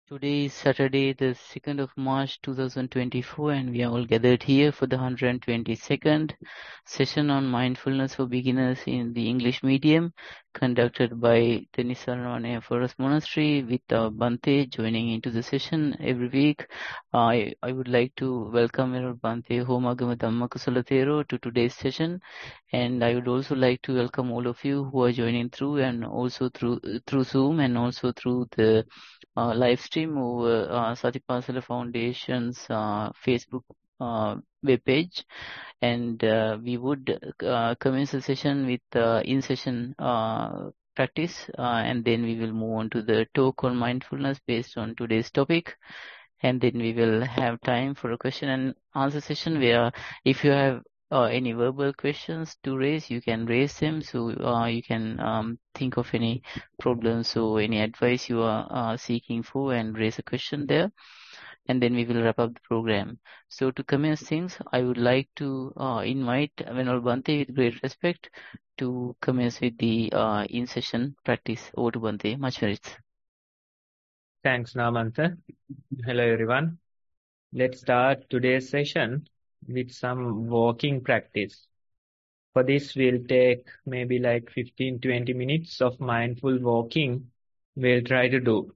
Today is Saturday, the 2nd of March 2024, and we are all gathered here for the 122nd session on mindfulness for beginners in the English medium, conducted by the Nisarane Forest Monastery, with Bante joining into the session every week. I would like to welcome Bante Homagama Dhammakusalatero to today's session, and I would also like to welcome all of you who are joining through and also through Zoom and also through the live stream over Satipasala Foundation's Facebook webpage, and we would commence the session with in-session practice, and then we will move on to the talk on mindfulness based on today's topic, and then we will have time for a question and answer session where if you have any verbal questions to raise, you can raise them. So you can think of any problems or any advice you are seeking for and raise a question there. And then we will wrap up the program. So to commence things, I would like to invite Venerable Bante with great respect to commence with the in-session practice. Over to Bante. Much merits. Thanks, Namantha. Hello, everyone. Let's start today's session with some walking practice. For this, we'll take maybe like 15-20 minutes of mindful walking. We'll try to do.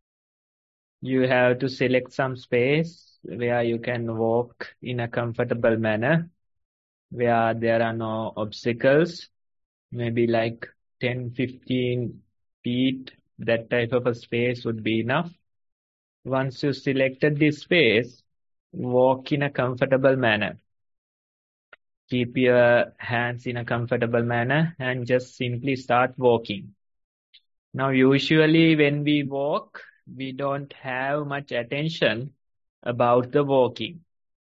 You have to select some space where you can walk in a comfortable manner, where there are no obstacles, maybe like 10-15 feet. That type of a space would be enough. Once you selected this space, walk in a comfortable manner. Keep your hands in a comfortable manner and just simply start walking. Now, usually when we walk, we don't have much attention about the walking.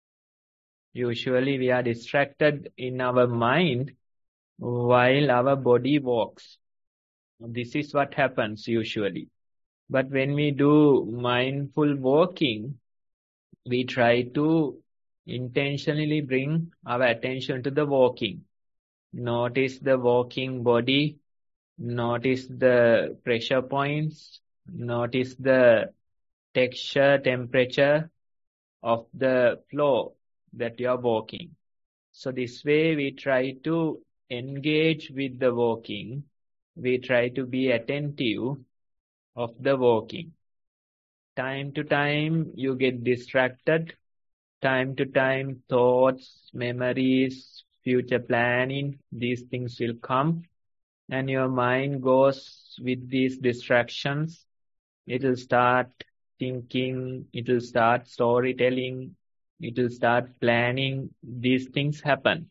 Usually we are distracted in our mind while our body walks. This is what happens usually. But when we do mindful walking, we try to intentionally bring our attention to the walking. Notice the walking body, notice the pressure points, notice the texture, temperature of the floor that you are walking. So this way we try to engage with the walking. We try to be attentive of the walking. Time to time you get distracted. Time to time thoughts, memories, future planning, these things will come and your mind goes with these distractions. It will start thinking, it will start storytelling, it will start planning. These things happen.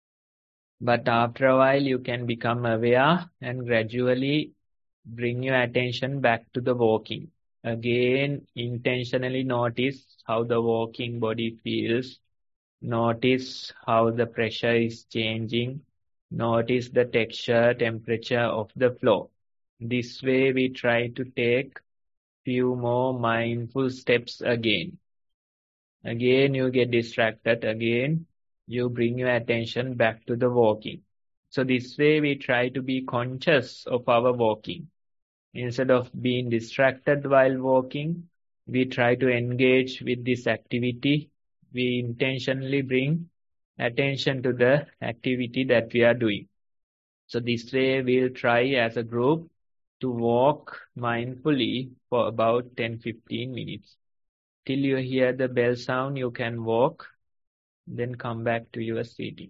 But after a while you can become aware and gradually bring your attention back to the walking. Again, intentionally notice how the walking body feels. Notice how the pressure is changing. Notice the texture, temperature of the floor. This way we try to take few more mindful steps again. Again you get distracted. Again you bring your attention back to the walking. So this way we try to be conscious of our walking. Instead of being distracted while walking, we try to engage with this activity. We intentionally bring attention to the activity that we are doing. So this way we'll try as a group to walk mindfully for about 10-15 minutes. Till you hear the bell sound, you can walk, then come back to your seating.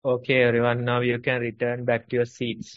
Okay, everyone, now you can return back to your seats.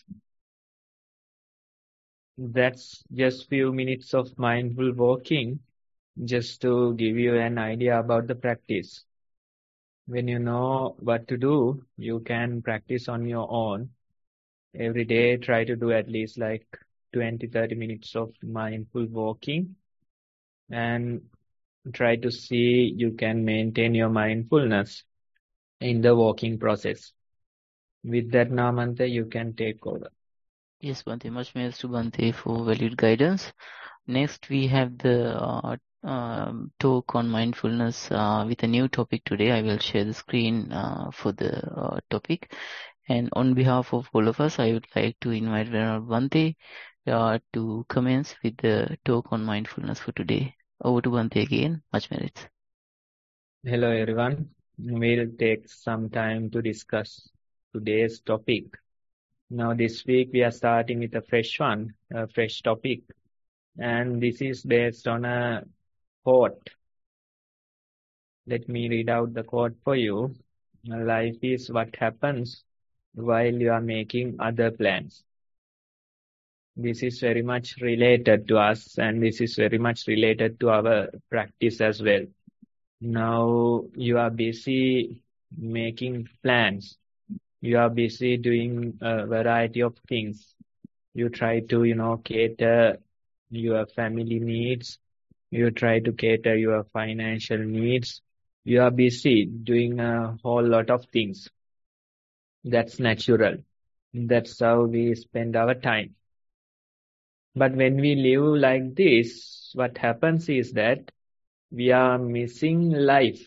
That's just few minutes of mindful walking, just to give you an idea about the practice. When you know what to do, you can practice on your own. Every day, try to do at least like 20-30 minutes of mindful walking and try to see you can maintain your mindfulness in the walking process. With that, Namanta, you can take over. Yes, Bhante, much thanks to Bhante for valued guidance. Next, we have the talk on mindfulness with a new topic today. I will share the screen for the topic. And on behalf of all of us, I would like to invite Venerable Bhante to commence with the talk on mindfulness for today. Over to Bhante again. Much merits. Hello, everyone. We'll take some time to discuss today's topic. Now, this week we are starting with a fresh one, a fresh topic, and this is based on a quote. Let me read out the quote for you. Life is what happens while you are making other plans. This is very much related to us, and this is very much related to our practice as well. Now you are busy making plans. You are busy doing a variety of things. You try to, cater your family needs. You try to cater your financial needs. You are busy doing a whole lot of things. That's natural. That's how we spend our time. But when we live like this, what happens is that we are missing life.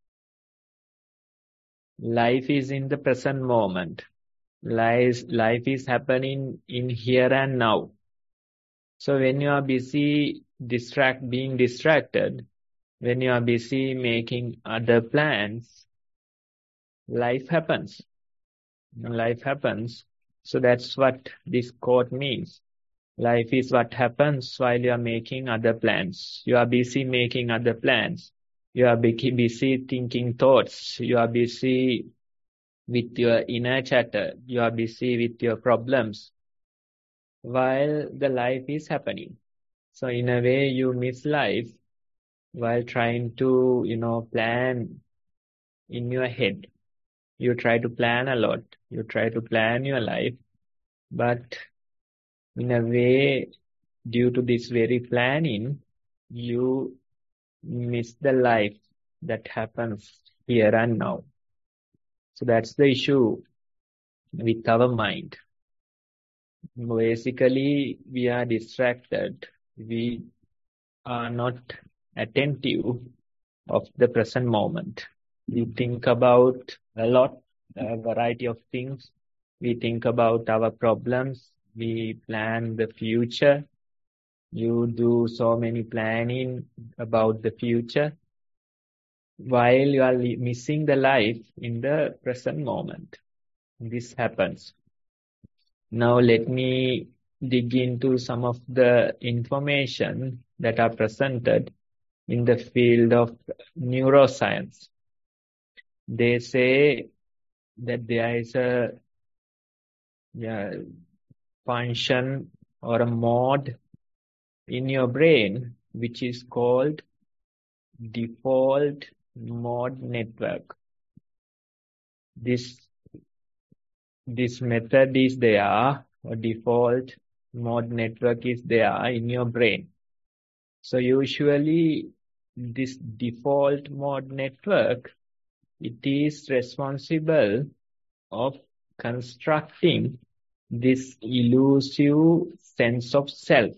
Life is in the present moment. Life is happening in here and now. So when you are busy being distracted, when you are busy making other plans, life happens. Life happens. So that's what this quote means. Life is what happens while you are making other plans. You are busy making other plans. You are busy thinking thoughts. You are busy with your inner chatter. You are busy with your problems while the life is happening. So in a way, you miss life while trying to, plan in your head. You try to plan a lot. You try to plan your life, but in a way, due to this very planning, you miss the life that happens here and now. So that's the issue with our mind. Basically, we are distracted. We are not attentive of the present moment. We think about a lot, a variety of things. We think about our problems. We plan the future. You do so many planning about the future while you are missing the life in the present moment. This happens. Now let me dig into some of the information that are presented in the field of neuroscience. They say that there is a function or a mode in your brain which is called default mode network. This method is there, or default mode network is there in your brain. So usually this default mode network, it is responsible of constructing this elusive sense of self.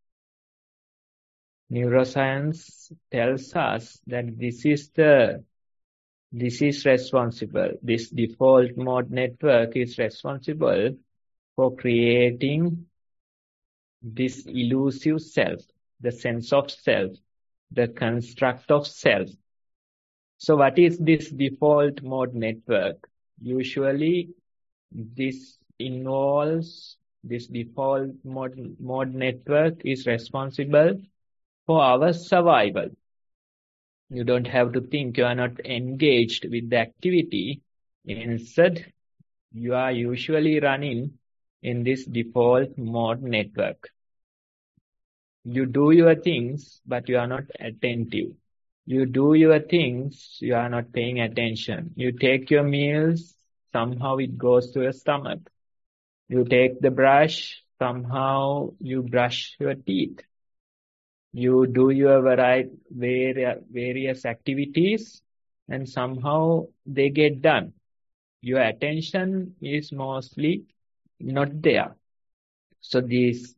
Neuroscience tells us that this is responsible. This default mode network is responsible for creating this elusive self, the sense of self, the construct of self. So what is this default mode network? Usually this default mode network is responsible for our survival. You don't have to think, you are not engaged with the activity. Instead, you are usually running in this default mode network. You do your things, but you are not attentive. You do your things, you are not paying attention. You take your meals, somehow it goes to your stomach. You take the brush, somehow you brush your teeth. You do your various activities, and somehow they get done. Your attention is mostly not there. So this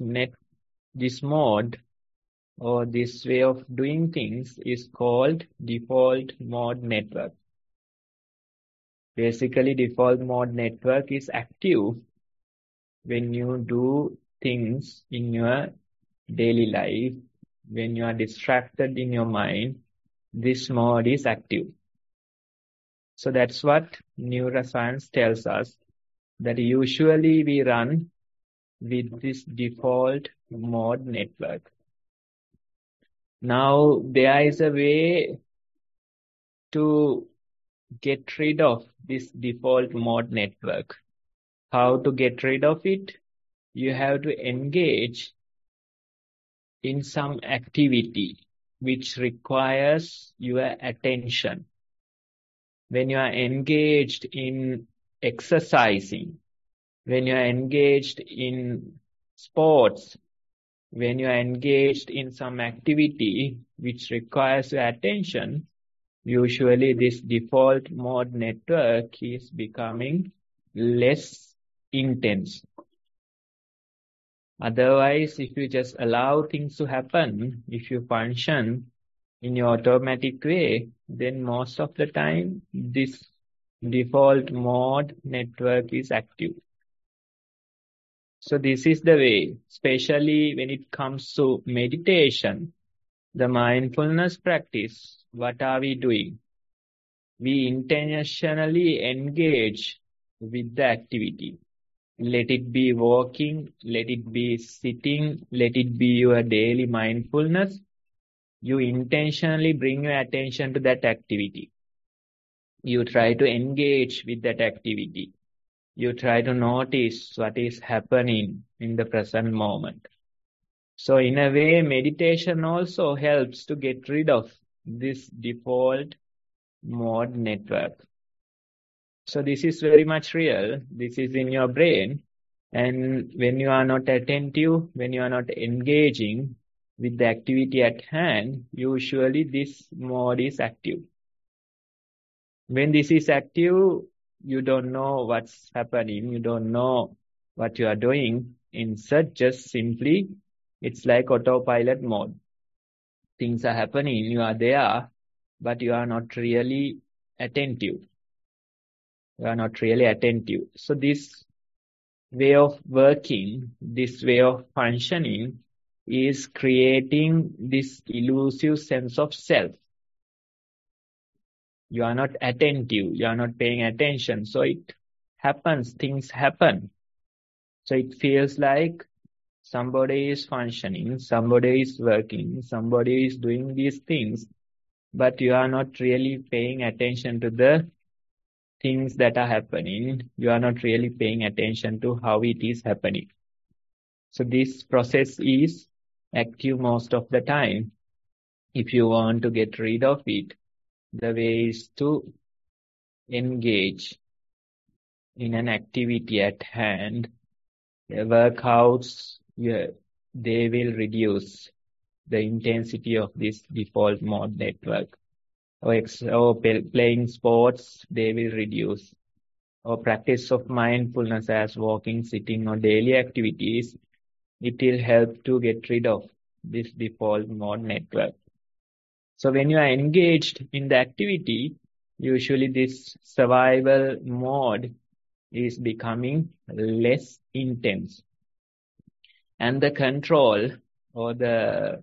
mode or this way of doing things is called default mode network. Basically, default mode network is active when you do things in your daily life. When you are distracted in your mind, this mode is active. So that's what neuroscience tells us, that usually we run with this default mode network. Now, there is a way to get rid of this default mode network. How to get rid of it? You have to engage in some activity which requires your attention. When you are engaged in exercising, when you are engaged in sports, when you are engaged in some activity which requires your attention, usually this default mode network is becoming less intense. Otherwise, if you just allow things to happen, if you function in your automatic way, then most of the time this default mode network is active. So this is the way, especially when it comes to meditation, the mindfulness practice. What are we doing? We intentionally engage with the activity. Let it be walking, let it be sitting, let it be your daily mindfulness. You intentionally bring your attention to that activity. You try to engage with that activity. You try to notice what is happening in the present moment. So in a way, meditation also helps to get rid of this default mode network. So this is very much real. This is in your brain. And when you are not attentive, when you are not engaging with the activity at hand, usually this mode is active. When this is active, you don't know what's happening. You don't know what you are doing. Instead, just simply, it's like autopilot mode. Things are happening. You are there, but you are not really attentive. You are not really attentive. So this way of working, this way of functioning is creating this elusive sense of self. You are not attentive. You are not paying attention. So it happens. Things happen. So it feels like somebody is functioning, somebody is working, somebody is doing these things, but you are not really paying attention to the things that are happening. You are not really paying attention to how it is happening. So this process is active most of the time. If you want to get rid of it, the way is to engage in an activity at hand. The workouts, they will reduce the intensity of this default mode network. Or playing sports, they will reduce. Or practice of mindfulness as walking, sitting, or daily activities, it will help to get rid of this default mode network. So when you are engaged in the activity, usually this survival mode is becoming less intense. And the control or the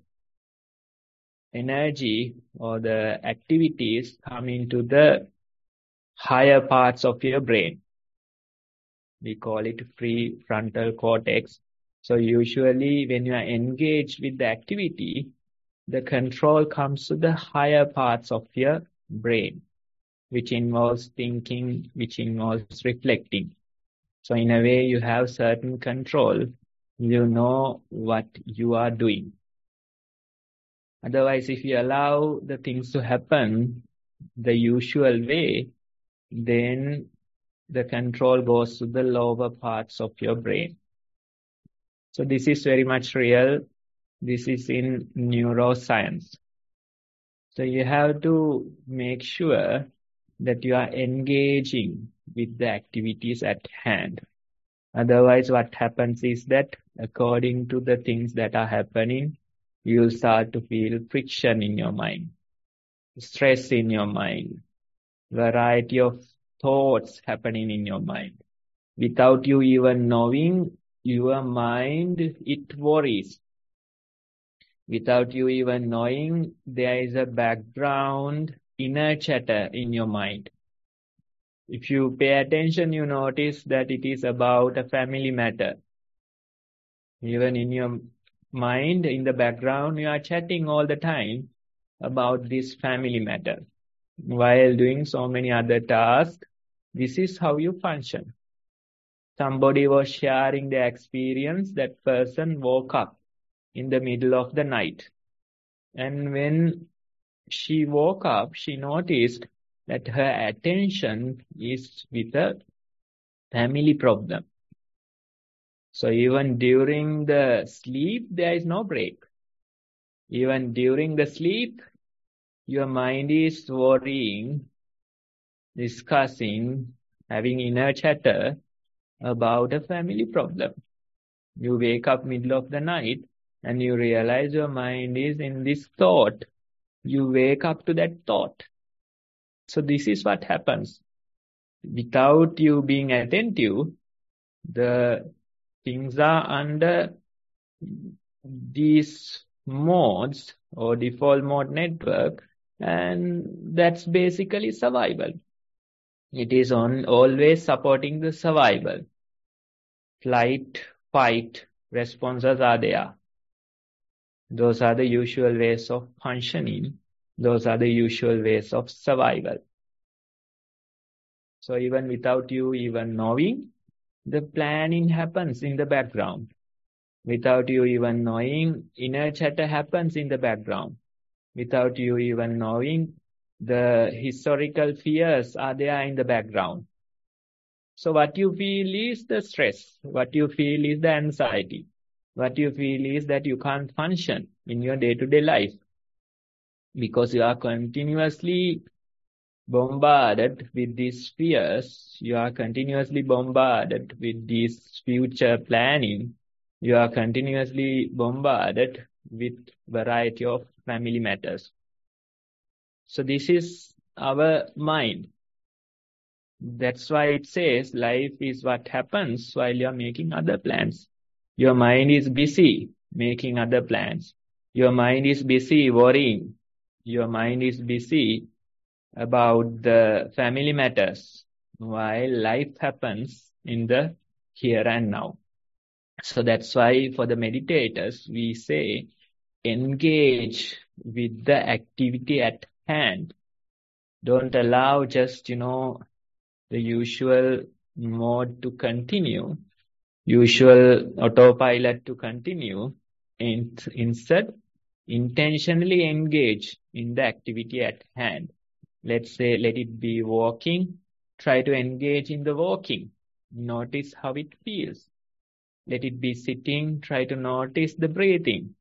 energy or the activities come into the higher parts of your brain. We call it prefrontal cortex. So usually when you are engaged with the activity, the control comes to the higher parts of your brain. which involves thinking, which involves reflecting. So in a way, you have certain control. You know what you are doing. Otherwise, if you allow the things to happen the usual way, then the control goes to the lower parts of your brain. So this is very much real. This is in neuroscience. So you have to make sure that you are engaging with the activities at hand. Otherwise, what happens is that according to the things that are happening, you'll start to feel friction in your mind, stress in your mind, variety of thoughts happening in your mind. Without you even knowing, your mind, it worries. Without you even knowing, there is a background inner chatter in your mind. If you pay attention, you notice that it is about a family matter. Even in your mind, in the background, you are chatting all the time about this family matter. While doing so many other tasks, this is how you function. Somebody was sharing their experience. That person woke up in the middle of the night. And when she woke up, she noticed that her attention is with a family problem. So even during the sleep, there is no break. Even during the sleep, your mind is worrying, discussing, having inner chatter about a family problem. You wake up middle of the night and you realize your mind is in this thought. You wake up to that thought. So this is what happens. Without you being attentive, the things are under these modes or default mode network, and that's basically survival. It is always supporting the survival. Flight, fight responses are there. Those are the usual ways of functioning. Those are the usual ways of survival. So even without you even knowing, the planning happens in the background. Without you even knowing, inner chatter happens in the background. Without you even knowing, the historical fears are there in the background. So what you feel is the stress. What you feel is the anxiety. What you feel is that you can't function in your day-to-day life because you are continuously bombarded with these fears. You are continuously bombarded with this future planning. You are continuously bombarded with variety of family matters. So this is our mind. That's why it says life is what happens while you are making other plans. Your mind is busy making other plans. Your mind is busy worrying. Your mind is busy about the family matters while life happens in the here and now. So that's why for the meditators, we say engage with the activity at hand. Don't allow just, the usual mode to continue, usual autopilot to continue. Instead, intentionally engage in the activity at hand. Let's say, let it be walking. Try to engage in the walking. Notice how it feels. Let it be sitting. Try to notice the breathing.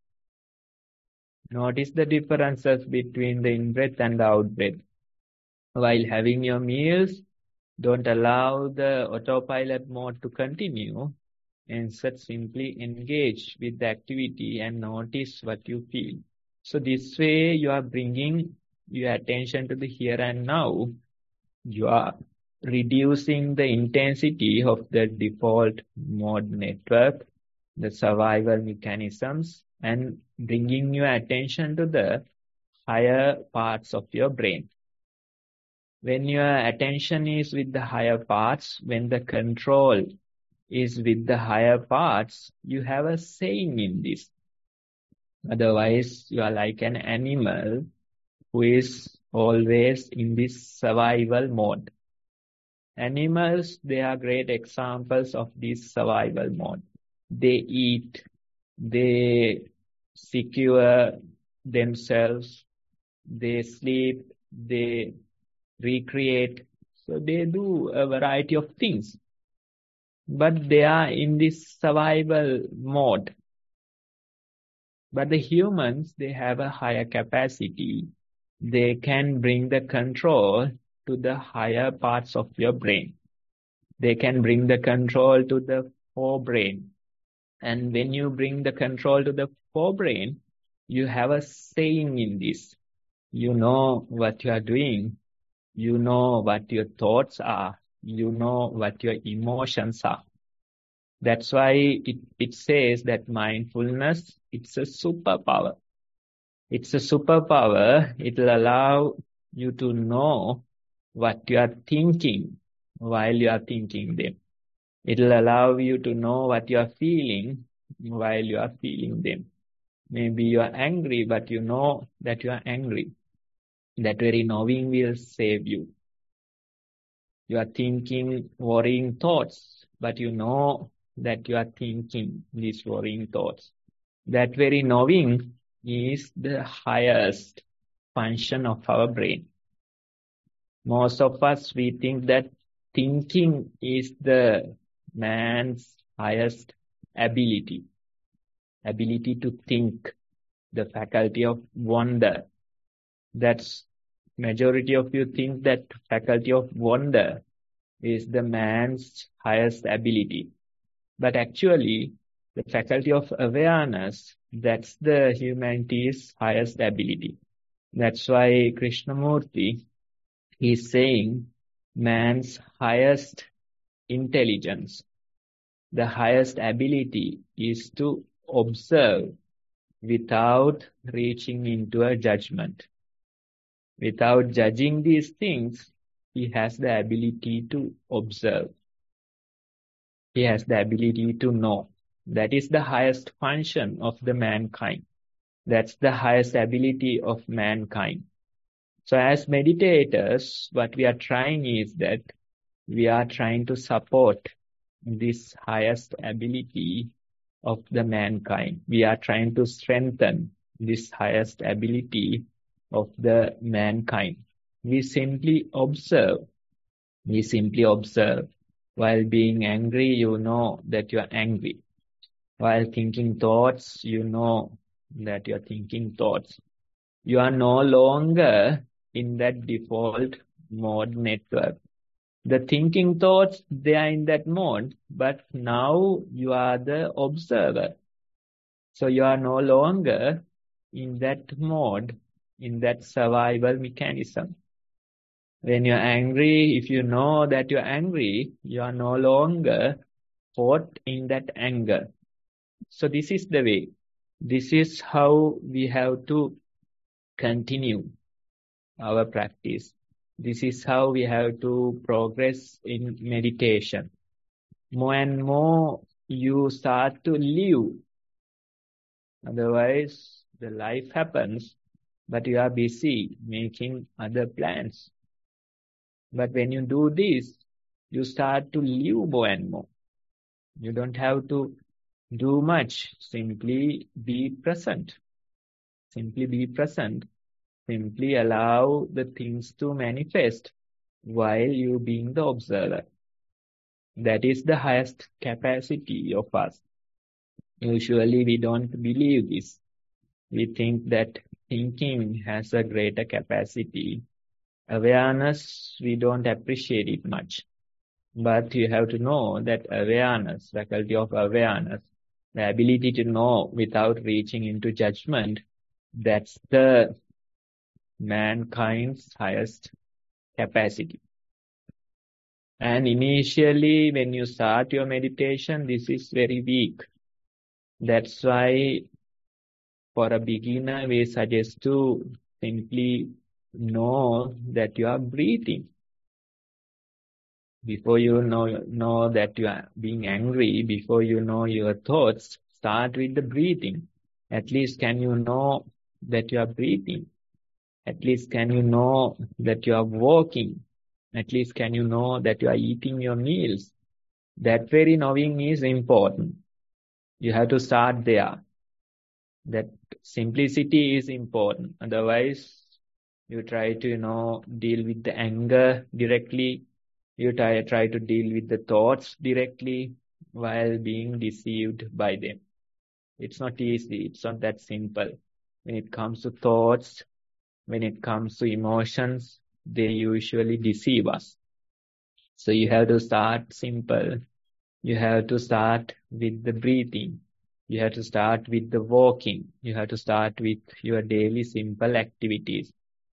Notice the differences between the in-breath and the out-breath. While having your meals, don't allow the autopilot mode to continue. Instead, simply engage with the activity and notice what you feel. So this way, you are bringing your attention to the here and now. You are reducing the intensity of the default mode network, the survival mechanisms, and bringing your attention to the higher parts of your brain. When your attention is with the higher parts, when the control is with the higher parts, you have a saying in this. Otherwise, you are like an animal who is always in this survival mode. Animals, they are great examples of this survival mode. They eat, they secure themselves, they sleep, they recreate. So they do a variety of things. But they are in this survival mode. But the humans, they have a higher capacity. They can bring the control to the higher parts of your brain. They can bring the control to the forebrain. And when you bring the control to the forebrain, you have a saying in this. You know what you are doing. You know what your thoughts are. You know what your emotions are. That's why it says that mindfulness, it's a superpower. It's a superpower. It will allow you to know what you are thinking while you are thinking them. It will allow you to know what you are feeling while you are feeling them. Maybe you are angry, but you know that you are angry. That very knowing will save you. You are thinking worrying thoughts, but you know that you are thinking these worrying thoughts. That very knowing is the highest function of our brain. Most of us, we think that thinking is the man's highest ability to think, the faculty of wonder. That's majority of you think that faculty of wonder is the man's highest ability. But actually, the faculty of awareness, that's the humanity's highest ability. That's why Krishnamurti is saying man's highest intelligence, the highest ability is to observe without reaching into a judgment. Without judging these things, he has the ability to observe. He has the ability to know. That is the highest function of the mankind. That's the highest ability of mankind. So as meditators, what we are trying is that we are trying to support this highest ability of the mankind. We are trying to strengthen this highest ability of the mankind. We simply observe. We simply observe. While being angry, you know that you are angry. While thinking thoughts, you know that you are thinking thoughts. You are no longer in that default mode network. The thinking thoughts, they are in that mode, but now you are the observer. So you are no longer in that mode, in that survival mechanism. When you're angry, if you know that you're angry, you are no longer caught in that anger. So this is the way. This is how we have to continue our practice. This is how we have to progress in meditation. More and more you start to live. Otherwise, the life happens, but you are busy making other plans. But when you do this, you start to live more and more. You don't have to do much. Simply be present. Simply be present. Simply allow the things to manifest while you being the observer. That is the highest capacity of us. Usually we don't believe this. We think that thinking has a greater capacity. Awareness, we don't appreciate it much. But you have to know that awareness, faculty of awareness, the ability to know without reaching into judgment, that's the mankind's highest capacity. And initially, when you start your meditation, this is very weak. That's why for a beginner, we suggest to simply know that you are breathing. Before you know that you are being angry, before you know your thoughts, start with the breathing. At least can you know that you are breathing? At least can you know that you are walking? At least can you know that you are eating your meals? That very knowing is important. You have to start there. That simplicity is important. Otherwise, you try to, deal with the anger directly. You try to deal with the thoughts directly while being deceived by them. It's not easy. It's not that simple. When it comes to thoughts, when it comes to emotions, they usually deceive us. So you have to start simple. You have to start with the breathing. You have to start with the walking. You have to start with your daily simple activities.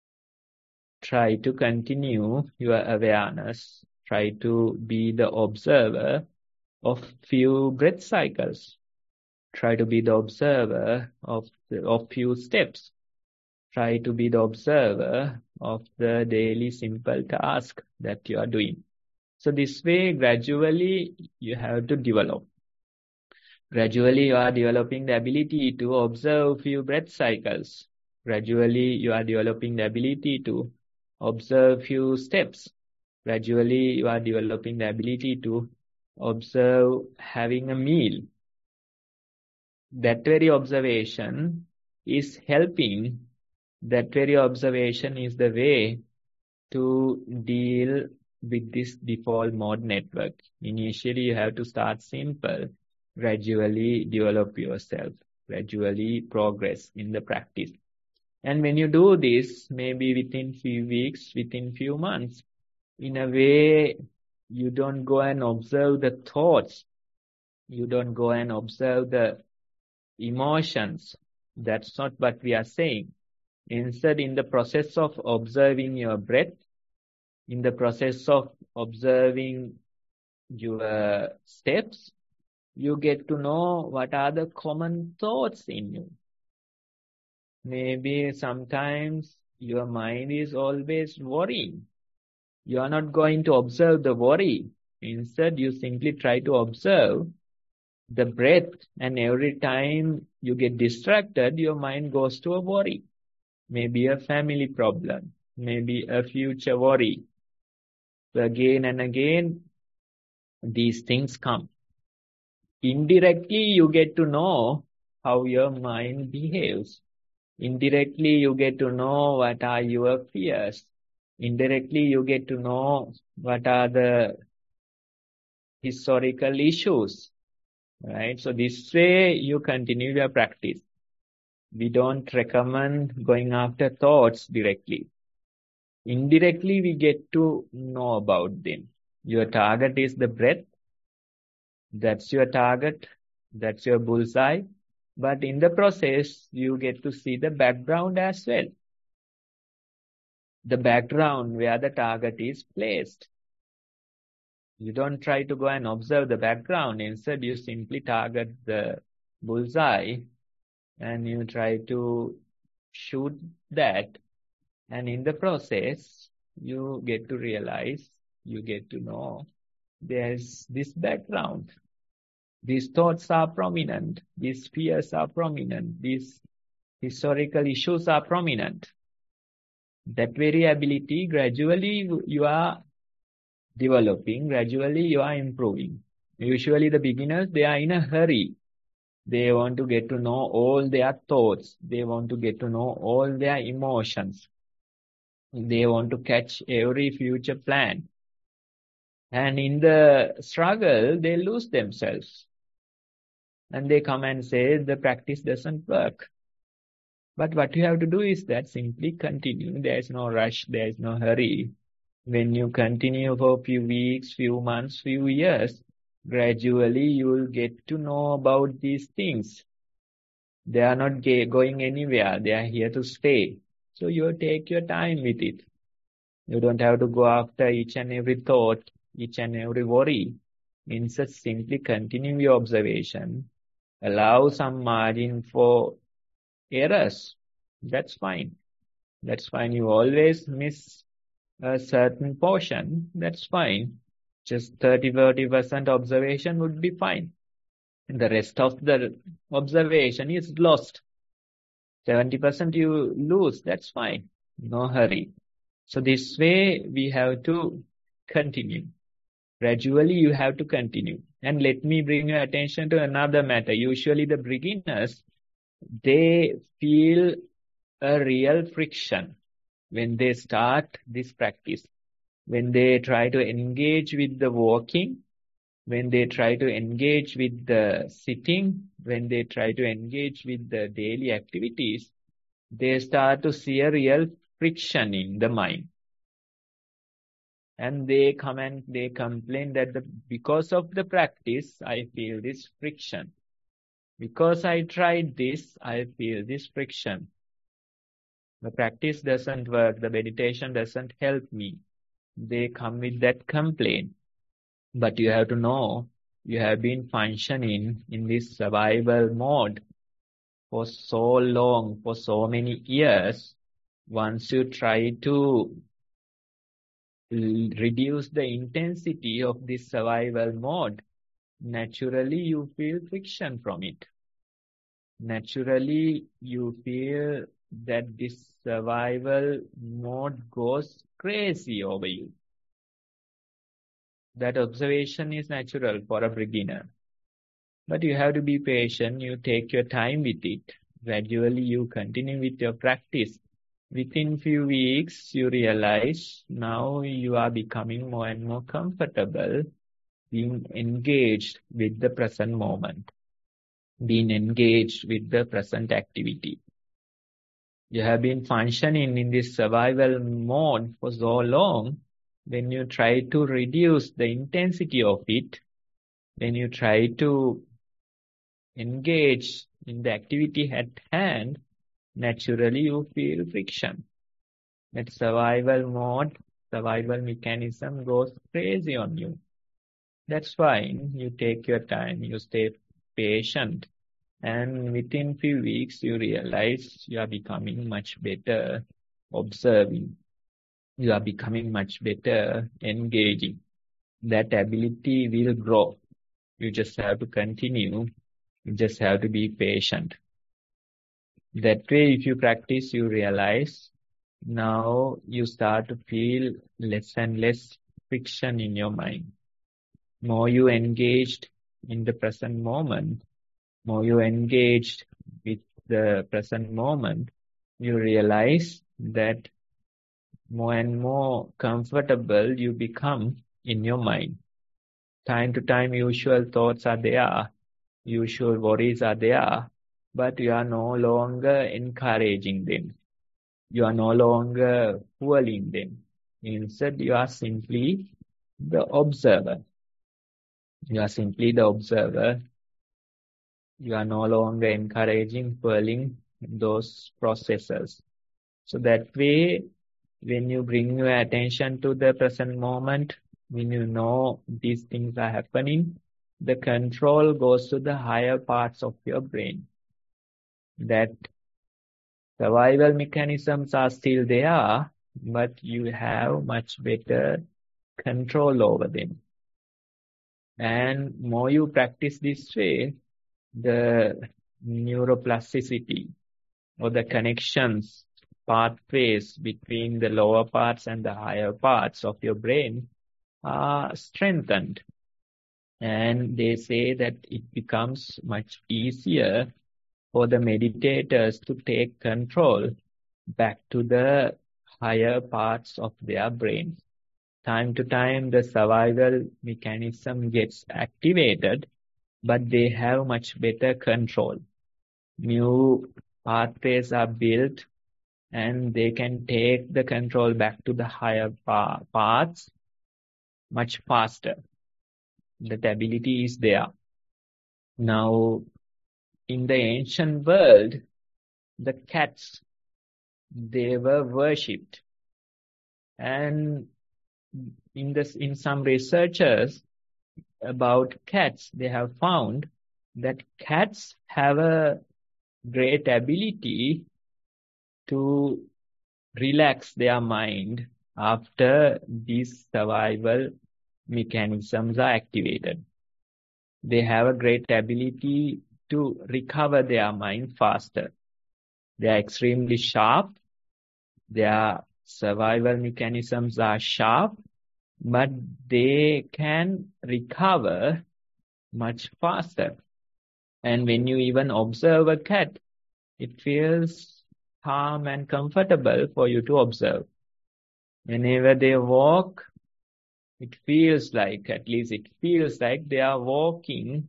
Try to continue your awareness. Try to be the observer of few breath cycles. Try to be the observer of few steps. Try to be the observer of the daily simple task that you are doing. So this way, gradually, you have to develop. Gradually, you are developing the ability to observe few breath cycles. Gradually, you are developing the ability to observe few steps. Gradually, you are developing the ability to observe having a meal. That very observation is helping. That very observation is the way to deal with this default mode network. Initially, you have to start simple, gradually develop yourself, gradually progress in the practice. And when you do this, maybe within few weeks, within few months, in a way, you don't go and observe the thoughts. You don't go and observe the emotions. That's not what we are saying. Instead, in the process of observing your breath, in the process of observing your steps, you get to know what are the common thoughts in you. Maybe sometimes your mind is always worrying. You are not going to observe the worry. Instead, you simply try to observe the breath, and every time you get distracted, your mind goes to a worry. Maybe a family problem, maybe a future worry. So again and again, these things come. Indirectly, you get to know how your mind behaves. Indirectly, you get to know what are your fears. Indirectly, you get to know what are the historical issues, right? So this way, you continue your practice. We don't recommend going after thoughts directly. Indirectly, we get to know about them. Your target is the breath. That's your target. That's your bullseye. But in the process, you get to see the background as well. The background where the target is placed. You don't try to go and observe the background. Instead, you simply target the bullseye and you try to shoot that. And in the process, you get to realize, you get to know there's this background. These thoughts are prominent. These fears are prominent. These historical issues are prominent. That very ability, gradually you are developing, gradually you are improving. Usually the beginners, they are in a hurry. They want to get to know all their thoughts. They want to get to know all their emotions. They want to catch every future plan. And in the struggle, they lose themselves. And they come and say the practice doesn't work. But what you have to do is that simply continue. There is no rush. There is no hurry. When you continue for a few weeks, few months, few years, gradually you will get to know about these things. They are not going anywhere. They are here to stay. So you take your time with it. You don't have to go after each and every thought, each and every worry. Instead, simply continue your observation. Allow some margin for errors. That's fine. That's fine. You always miss a certain portion. That's fine. Just 30-40% observation would be fine. And the rest of the observation is lost. 70% you lose. That's fine. no hurry. So this way we have to continue. Gradually you have to continue. And let me bring your attention to another matter. Usually the beginners, they feel a real friction when they start this practice. When they try to engage with the walking, when they try to engage with the sitting, when they try to engage with the daily activities, they start to see a real friction in the mind. And they come and they complain that because of the practice, I feel this friction. Because I tried this, I feel this friction. The practice doesn't work. The meditation doesn't help me. They come with that complaint. But you have to know, you have been functioning in this survival mode for so long, for so many years. Once you try to reduce the intensity of this survival mode, naturally you feel friction from it. Naturally you feel that this survival mode goes crazy over you. That observation is natural for a beginner. But you have to be patient. You take your time with it. Gradually you continue with your practice. Within few weeks, you realize now you are becoming more and more comfortable being engaged with the present moment, being engaged with the present activity. You have been functioning in this survival mode for so long. When you try to reduce the intensity of it, when you try to engage in the activity at hand, naturally you feel friction. That survival mode, survival mechanism goes crazy on you. That's fine. You take your time, you stay patient, and within few weeks you realize you are becoming much better observing. You are becoming much better engaging. That ability will grow. You just have to continue. You just have to be patient. That way, if you practice, you realize now you start to feel less and less friction in your mind. More you engaged in the present moment, more you engaged with the present moment, you realize that more and more comfortable you become in your mind. Time to time, usual thoughts are there, usual worries are there, but you are no longer encouraging them. You are no longer fueling them. Instead, you are simply the observer. You are simply the observer. You are no longer encouraging, fueling those processes. So that way, when you bring your attention to the present moment, when you know these things are happening, the control goes to the higher parts of your brain. That survival mechanisms are still there, but you have much better control over them. And more you practice this way, the neuroplasticity or the connections, pathways between the lower parts and the higher parts of your brain are strengthened. And they say that it becomes much easier for the meditators to take control back to the higher parts of their brains. Time to time, the survival mechanism gets activated, but they have much better control. New pathways are built, and they can take the control back to the higher parts much faster. That ability is there. Now, in the ancient world, the cats, they were worshipped. And in some researchers about cats, they have found that cats have a great ability to relax their mind after these survival mechanisms are activated. They have a great ability to recover their mind faster. They are extremely sharp, Their survival mechanisms are sharp, but they can recover much faster. And when you even observe a cat, it feels calm and comfortable for you to observe. Whenever they walk, at least it feels like they are walking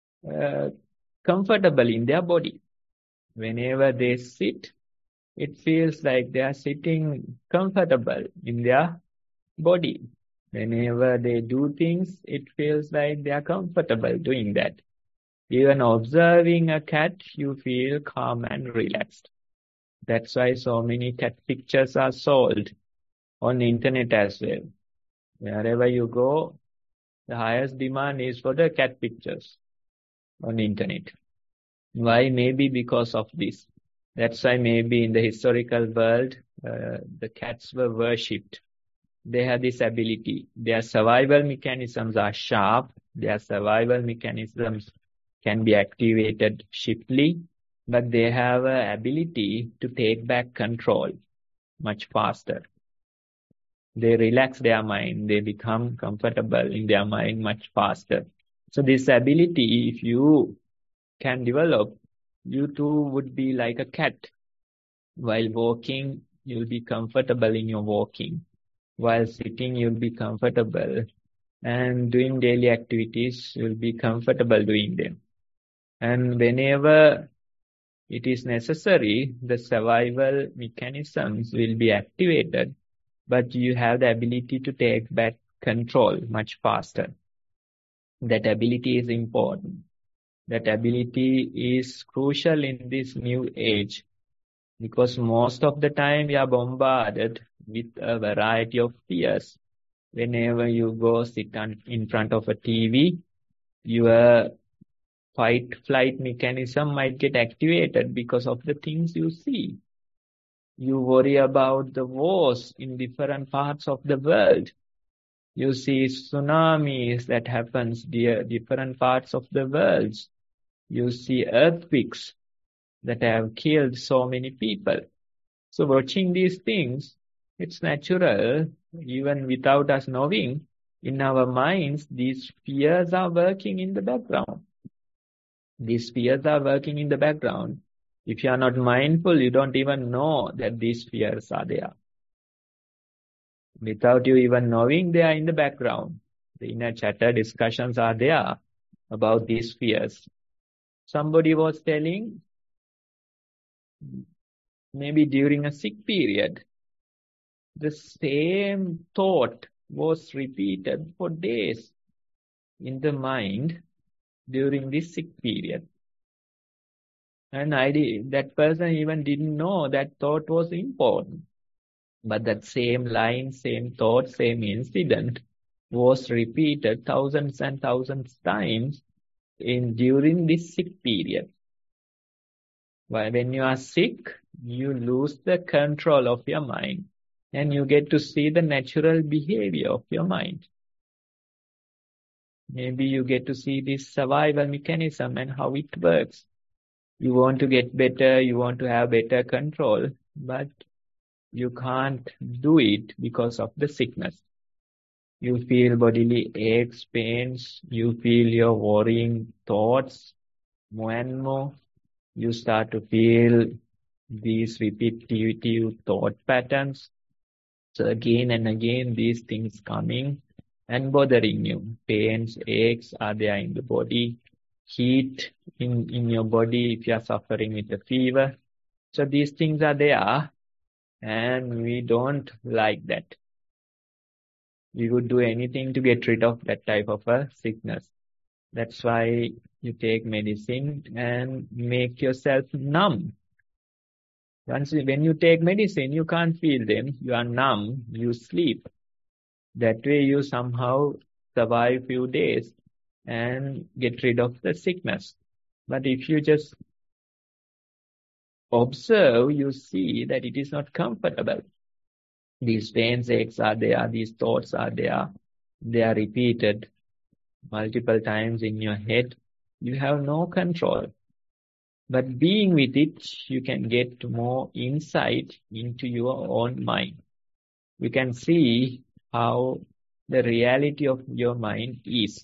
comfortable in their body. Whenever they sit, it feels like they are sitting comfortable in their body. Whenever they do things, it feels like they are comfortable doing that. Even observing a cat, you feel calm and relaxed. That's why so many cat pictures are sold on the internet as well. Wherever you go, the highest demand is for the cat pictures on the internet. Why? Maybe because of this. That's why maybe in the historical world, the cats were worshipped. They have this ability. Their survival mechanisms are sharp. Their survival mechanisms can be activated swiftly, but they have an ability to take back control much faster. They relax their mind. They become comfortable in their mind much faster. So this ability, if you can develop, you too would be like a cat. While walking, you'll be comfortable in your walking. While sitting, you'll be comfortable. And doing daily activities, you'll be comfortable doing them. And whenever it is necessary, the survival mechanisms will be activated, but you have the ability to take back control much faster. That ability is important. That ability is crucial in this new age, because most of the time we are bombarded with a variety of fears. Whenever you go sit in front of a TV, your fight-flight mechanism might get activated because of the things you see. You worry about the wars in different parts of the world. You see tsunamis that happens near different parts of the world. You see earthquakes that have killed so many people. So watching these things, it's natural, even without us knowing, in our minds, these fears are working in the background. These fears are working in the background. If you are not mindful, you don't even know that these fears are there. Without you even knowing, they are in the background. The inner chatter discussions are there about these fears. Somebody was telling, maybe during a sick period, the same thought was repeated for days in the mind during this sick period. And that person even didn't know that thought was important. But that same line, same thought, same incident was repeated thousands and thousands times during this sick period. When you are sick, you lose the control of your mind and you get to see the natural behavior of your mind. Maybe you get to see this survival mechanism and how it works. You want to get better, you want to have better control, but you can't do it because of the sickness. You feel bodily aches, pains, you feel your worrying thoughts more and more. You start to feel these repetitive thought patterns. So again and again, these things coming and bothering you. Pains, aches are there in the body. Heat in your body if you are suffering with a fever. So these things are there and we don't like that. We would do anything to get rid of that type of a sickness. That's why you take medicine and make yourself numb. When you take medicine, you can't feel them. You are numb. You sleep. That way you somehow survive few days and get rid of the sickness. But if you just observe, you see that it is not comfortable. These pains, aches are there. These thoughts are there. They are repeated multiple times in your head. You have no control. But being with it, you can get more insight into your own mind. You can see how the reality of your mind is.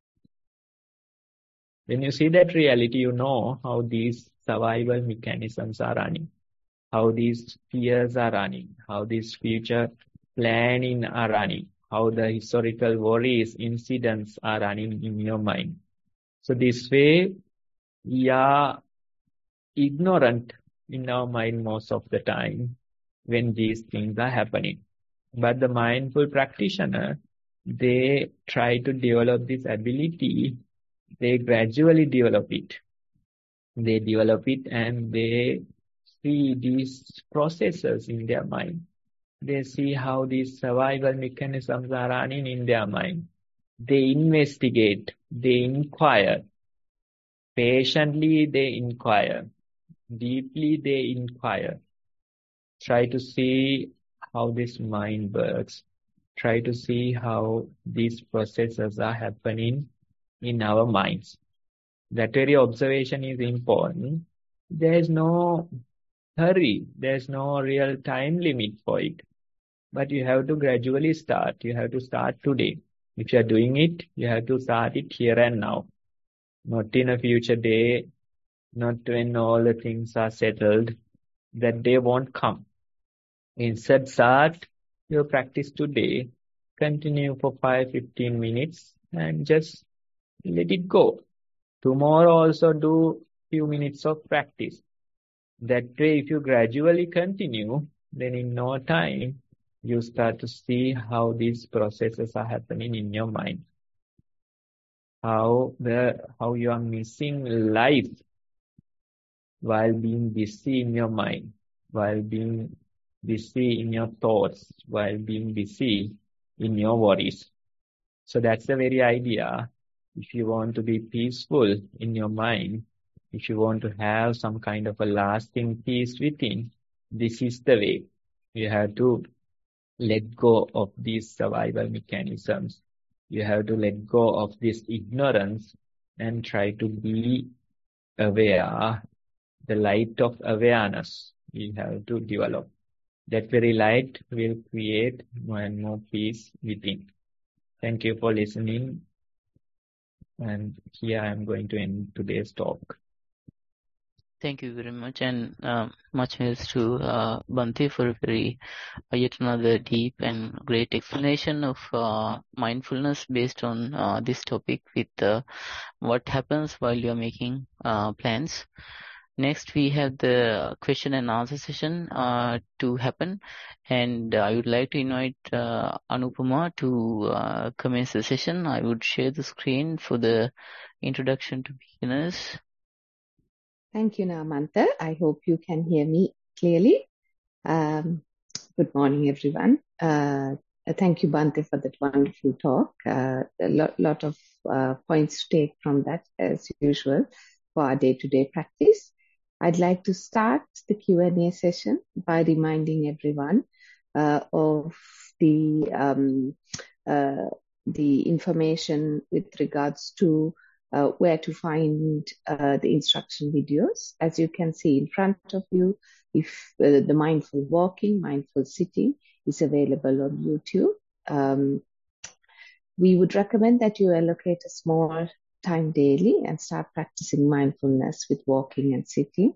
When you see that reality, you know how these survival mechanisms are running, how these fears are running, how these future planning are running, how the historical worries, incidents are running in your mind. So this way, we are ignorant in our mind most of the time when these things are happening. But the mindful practitioner, they try to develop this ability. They gradually develop it. They develop it and they see these processes in their mind. They see how these survival mechanisms are running in their mind. They investigate, they inquire. Patiently they inquire. Deeply they inquire. Try to see how this mind works. Try to see how these processes are happening in our minds. That very observation is important. There is no hurry. There's no real time limit for it. But you have to gradually start. You have to start today. If you are doing it, you have to start it here and now. Not in a future day, not when all the things are settled. That day won't come. Instead, start your practice today. Continue for 5-15 minutes and just let it go. Tomorrow also do few minutes of practice. That way, if you gradually continue, then in no time, you start to see how these processes are happening in your mind. How you are missing life while being busy in your mind, while being busy in your thoughts, while being busy in your worries. So that's the very idea. If you want to be peaceful in your mind, if you want to have some kind of a lasting peace within, this is the way. You have to let go of these survival mechanisms. You have to let go of this ignorance and try to be aware. The light of awareness we have to develop. That very light will create more and more peace within. Thank you for listening. And here I am going to end today's talk. Thank you very much, and much thanks to Bhante for a very yet another deep and great explanation of mindfulness based on this topic with what happens while you're making plans. Next, we have the question and answer session to happen, and I would like to invite Anupama to commence the session. I would share the screen for the introduction to beginners. Thank you, Namanta. I hope you can hear me clearly. Good morning, everyone. Thank you, Bhante, for that wonderful talk. A lot of points to take from that, as usual, for our day-to-day practice. I'd like to start the Q&A session by reminding everyone of the information with regards to where to find the instruction videos. As you can see in front of you, if the mindful walking, mindful sitting is available on YouTube. We would recommend that you allocate a small time daily and start practicing mindfulness with walking and sitting.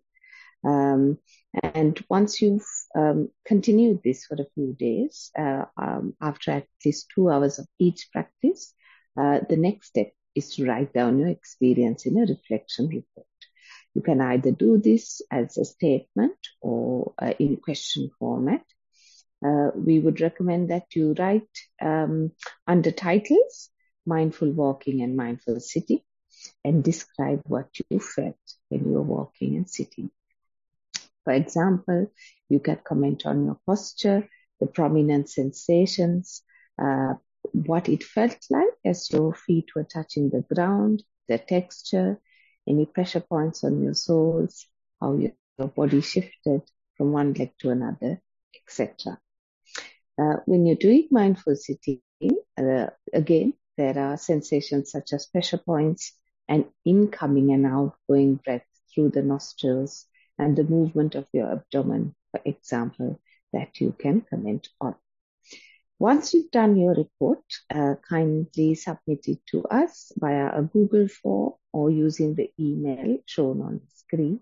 And once you've continued this for a few days, after at least 2 hours of each practice, the next step is to write down your experience in a reflection report. You can either do this as a statement or in question format. We would recommend that you write under titles, mindful walking and mindful sitting, and describe what you felt when you were walking and sitting. For example, you can comment on your posture, the prominent sensations, what it felt like as your feet were touching the ground, the texture, any pressure points on your soles, how your body shifted from one leg to another, etc. When you're doing mindful sitting, again, there are sensations such as pressure points and incoming and outgoing breath through the nostrils and the movement of your abdomen, for example, that you can comment on. Once you've done your report, kindly submit it to us via a Google form or using the email shown on the screen.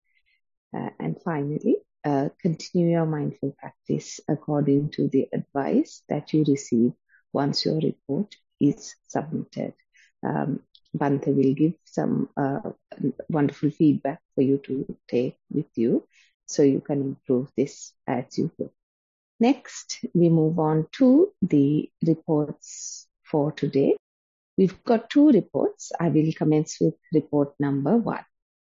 And finally, continue your mindful practice according to the advice that you receive once your report is submitted. Bhante will give some wonderful feedback for you to take with you so you can improve this as you go. Next, we move on to the reports for today. We've got 2 reports. I will commence with report number 1.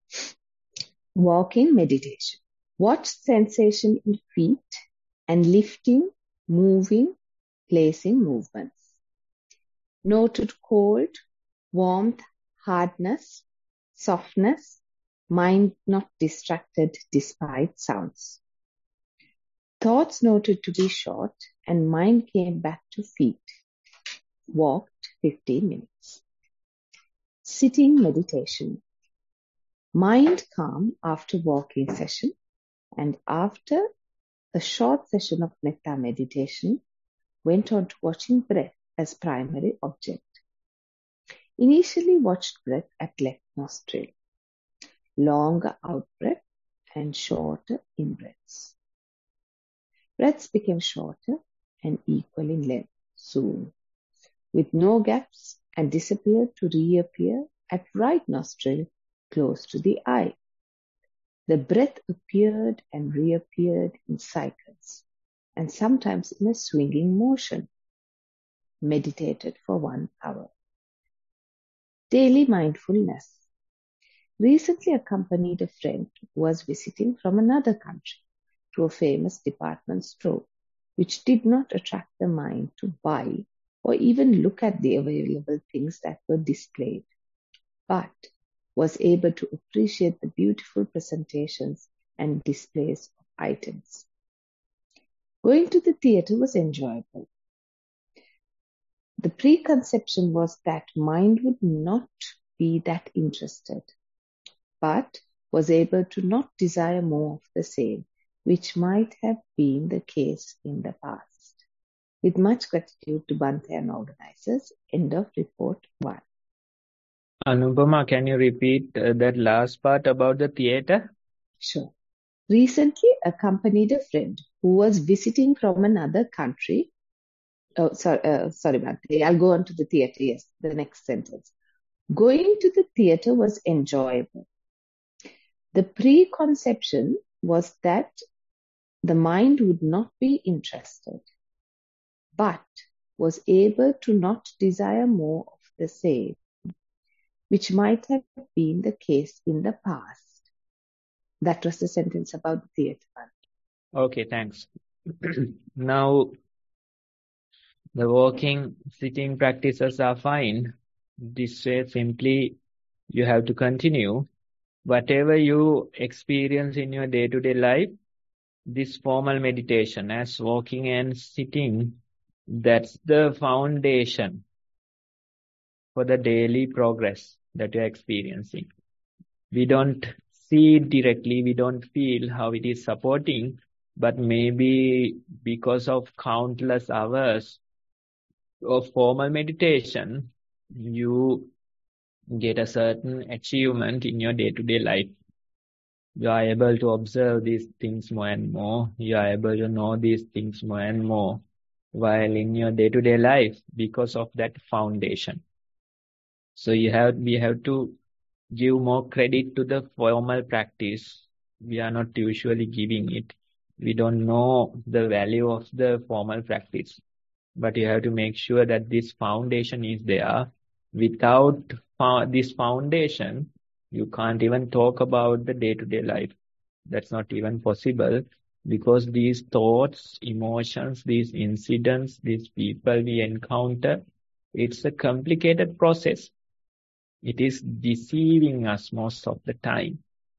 Walking meditation. Watch sensation in feet and lifting, moving, placing movements. Noted cold, warmth, hardness, softness, mind not distracted despite sounds. Thoughts noted to be short and mind came back to feet. Walked 15 minutes. Sitting meditation. Mind calm after walking session and after a short session of metta meditation went on to watching breath as primary object. Initially watched breath at left nostril. Longer out breath and shorter in breaths. Breaths became shorter and equal in length soon, with no gaps, and disappeared to reappear at right nostril close to the eye. The breath appeared and reappeared in cycles, and sometimes in a swinging motion. Meditated for 1 hour. Daily mindfulness. Recently accompanied a friend who was visiting from another country to a famous department store, which did not attract the mind to buy or even look at the available things that were displayed, but was able to appreciate the beautiful presentations and displays of items. Going to the theatre was enjoyable. The preconception was that mind would not be that interested, but was able to not desire more of the same, which might have been the case in the past. With much gratitude to Bhante and organizers. End of report 1. Anupama, can you repeat that last part about the theater? Sure. Recently accompanied a friend who was visiting from another country. Sorry, Bhante. I'll go on to the theater. Yes, the next sentence. Going to the theater was enjoyable. The preconception was that the mind would not be interested, but was able to not desire more of the same, which might have been the case in the past. That was the sentence about the theater. Okay, thanks. Now, the walking, sitting practices are fine. This way, simply, you have to continue. Whatever you experience in your day-to-day life, this formal meditation as walking and sitting, that's the foundation for the daily progress that you're experiencing. We don't see it directly, we don't feel how it is supporting, but maybe because of countless hours of formal meditation, you get a certain achievement in your day-to-day life. You are able to observe these things more and more. You are able to know these things more and more while in your day-to-day life because of that foundation. So we have to give more credit to the formal practice. We are not usually giving it. We don't know the value of the formal practice. But you have to make sure that this foundation is there. Without this foundation, you can't even talk about the day-to-day life. That's not even possible because these thoughts, emotions, these incidents, these people we encounter, it's a complicated process. It is deceiving us most of the time.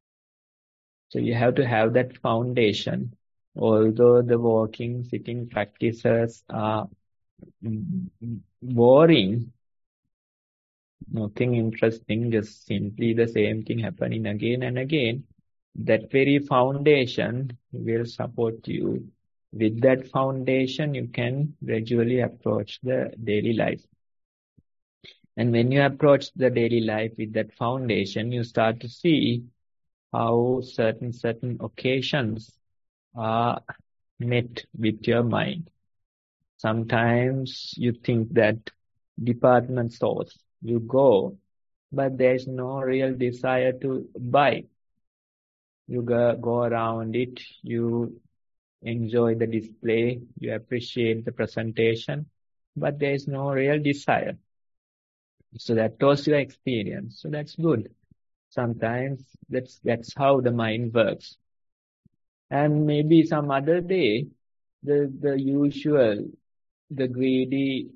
So you have to have that foundation. Although the walking, sitting practices are boring, Nothing interesting, just simply the same thing happening again and again. That very foundation will support you. With that foundation, you can gradually approach the daily life. And when you approach the daily life with that foundation, you start to see how certain occasions are met with your mind. Sometimes you think that department stores, you go, but there's no real desire to buy. You go around it, you enjoy the display, you appreciate the presentation, but there's no real desire. So that was your experience. So that's good. Sometimes that's how the mind works. And maybe some other day, the usual, the greedy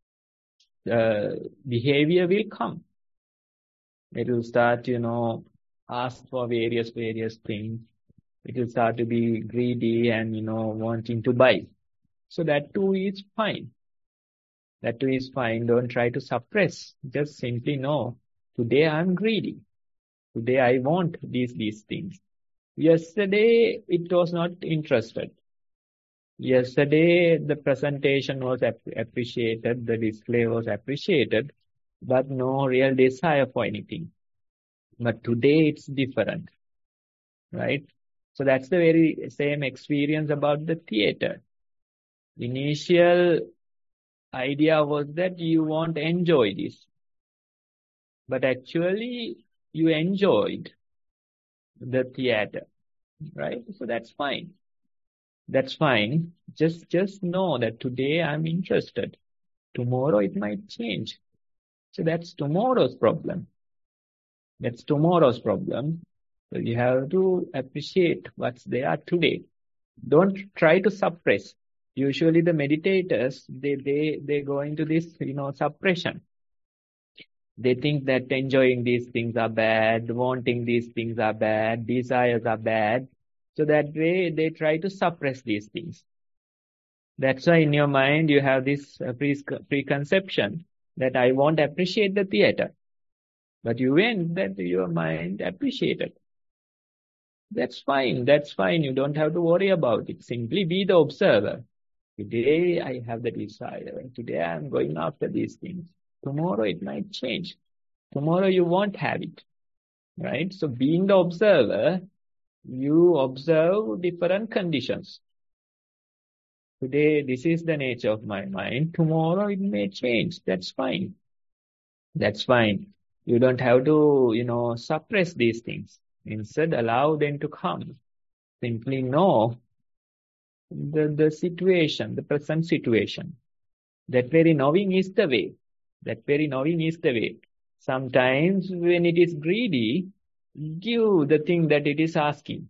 behavior will come. It will start, ask for various things. It will start to be greedy and, wanting to buy. So that too is fine. That too is fine. Don't try to suppress. Just simply know, today I'm greedy. Today I want these things. Yesterday it was not interested. Yesterday the presentation was appreciated, the display was appreciated, but no real desire for anything. But today it's different, right? So that's the very same experience about the theater. Initial idea was that you won't enjoy this, but actually you enjoyed the theater, right? So that's fine. That's fine. Just know that today I'm interested. Tomorrow it might change. So that's tomorrow's problem. That's tomorrow's problem. So you have to appreciate what's there today. Don't try to suppress. Usually the meditators, they go into this, suppression. They think that enjoying these things are bad, wanting these things are bad, desires are bad. So that way they try to suppress these things. That's why in your mind you have this preconception that I won't appreciate the theater. But you went that your mind appreciated. That's fine. That's fine. You don't have to worry about it. Simply be the observer. Today I have the desire. Today I'm going after these things. Tomorrow it might change. Tomorrow you won't have it. Right? So being the observer, you observe different conditions. Today, this is the nature of my mind. Tomorrow it may change. That's fine. That's fine. You don't have to, suppress these things. Instead, allow them to come. Simply know the situation, the present situation. That very knowing is the way. That very knowing is the way. Sometimes when it is greedy, give the thing that it is asking.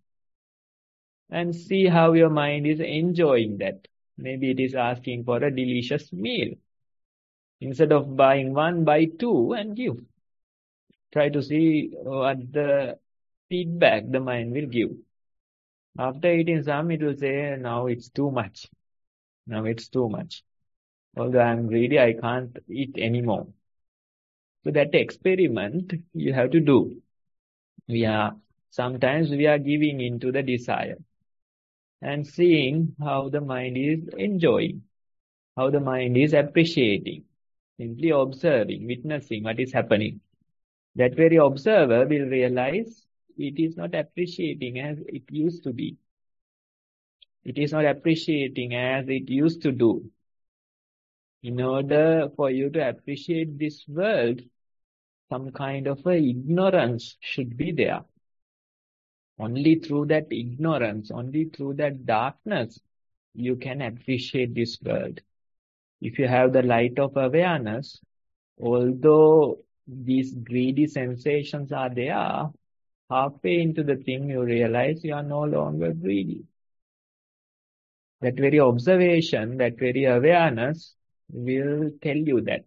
And see how your mind is enjoying that. Maybe it is asking for a delicious meal. Instead of buying one, buy two and give. Try to see what the feedback the mind will give. After eating some, it will say, now it's too much. Now it's too much. Although I'm greedy, I can't eat anymore. So that experiment you have to do. Sometimes we are giving into the desire and seeing how the mind is enjoying, how the mind is appreciating, simply observing, witnessing what is happening. That very observer will realize it is not appreciating as it used to be. It is not appreciating as it used to do. In order for you to appreciate this world, some kind of a ignorance should be there. Only through that ignorance, only through that darkness, you can appreciate this world. If you have the light of awareness, although these greedy sensations are there, halfway into the thing you realize you are no longer greedy. That very observation, that very awareness will tell you that.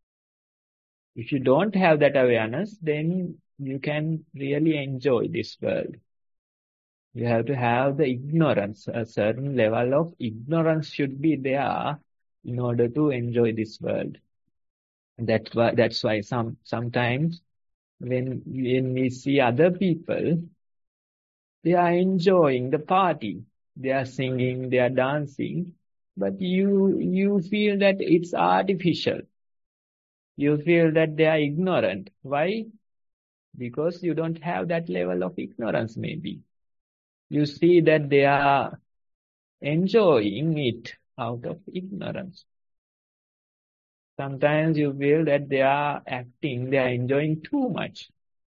If you don't have that awareness, then you can really enjoy this world. You have to have the ignorance. A certain level of ignorance should be there in order to enjoy this world. That's why sometimes when we see other people, they are enjoying the party. They are singing, they are dancing, but you feel that it's artificial. You feel that they are ignorant. Why? Because you don't have that level of ignorance, maybe. You see that they are enjoying it out of ignorance. Sometimes you feel that they are enjoying too much.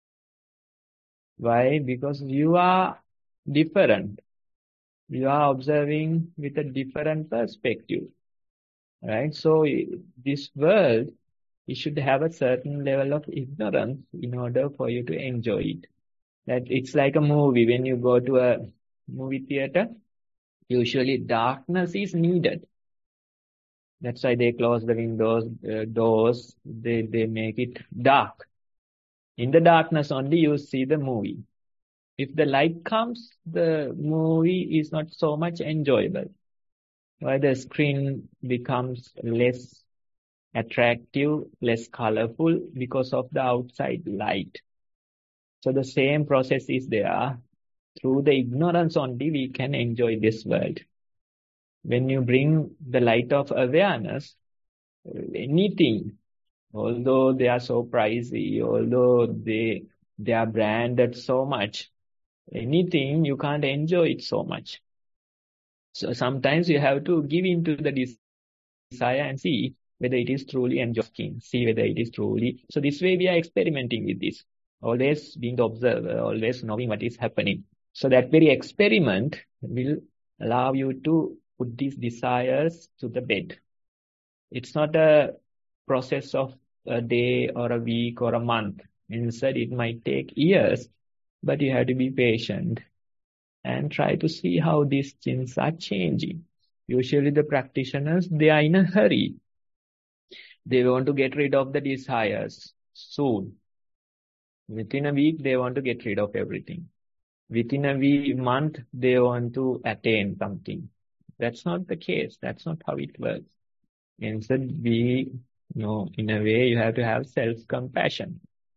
Why? Because you are different. You are observing with a different perspective, right? So this world, you should have a certain level of ignorance in order for you to enjoy it. That it's like a movie. When you go to a movie theater, usually darkness is needed. That's why they close the windows, doors. They make it dark. In the darkness only you see the movie. If the light comes, the movie is not so much enjoyable. Why the screen becomes less attractive, less colorful because of the outside light. So the same process is there. Through the ignorance only we can enjoy this world. When you bring the light of awareness, anything, although they are so pricey, although they are branded so much, anything you can't enjoy it so much. So sometimes you have to give into the desire and see whether it is truly enjoying, see whether it is truly. So this way we are experimenting with this, always being the observer, always knowing what is happening. So that very experiment will allow you to put these desires to the bed. It's not a process of a day or a week or a month. Instead, it might take years, but you have to be patient and try to see how these things are changing. Usually the practitioners, they are in a hurry. They want to get rid of the desires soon. Within a week, they want to get rid of everything. Within a month, they want to attain something. That's not the case. That's not how it works. Instead, in a way, you have to have self-compassion.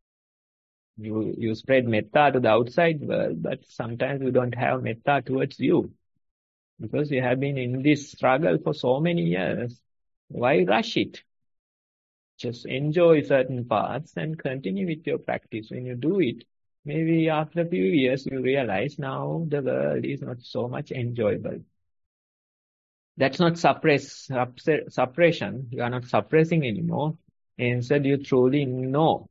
You spread metta to the outside world, but sometimes you don't have metta towards you. Because you have been in this struggle for so many years. Why rush it? Just enjoy certain parts and continue with your practice. When you do it, maybe after a few years, you realize now the world is not so much enjoyable. That's not suppression. You are not suppressing anymore. Instead, you truly know,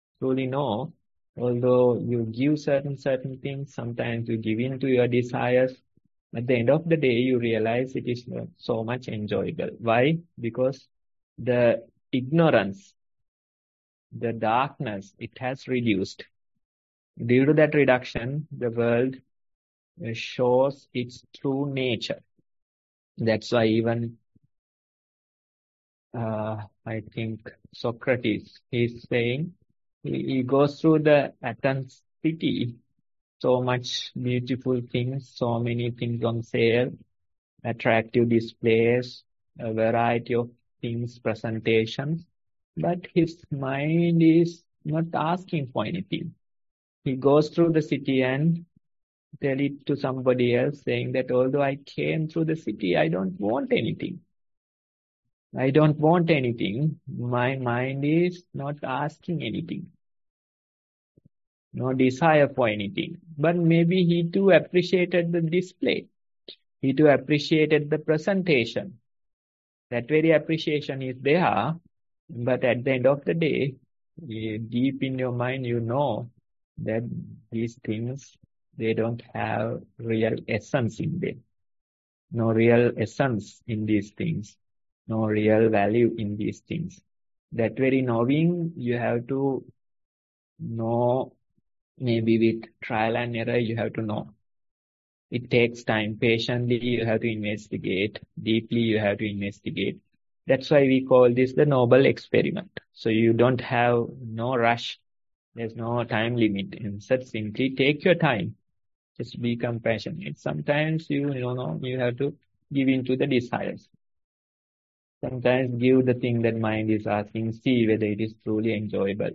although you give certain things, sometimes you give in to your desires. At the end of the day, you realize it is not so much enjoyable. Why? Because the ignorance, the darkness, it has reduced. Due to that reduction, the world shows its true nature. That's why even, I think Socrates is saying, he goes through the Athens city, so much beautiful things, so many things on sale, attractive displays, a variety of things, presentations, but his mind is not asking for anything. He goes through the city and tell it to somebody else, saying that although I came through the city, I don't want anything. I don't want anything. My mind is not asking anything. No desire for anything. But maybe he too appreciated the display. He too appreciated the presentation. That very appreciation is there. But at the end of the day, deep in your mind, you know that these things, they don't have real essence in them. No real essence in these things. No real value in these things. That very knowing, you have to know, maybe with trial and error, you have to know. It takes time. Patiently, you have to investigate. Deeply, you have to investigate. That's why we call this the noble experiment. So you don't have no rush. There's no time limit. Instead, simply take your time. Just be compassionate. Sometimes you have to give in to the desires. Sometimes give the thing that mind is asking, see whether it is truly enjoyable.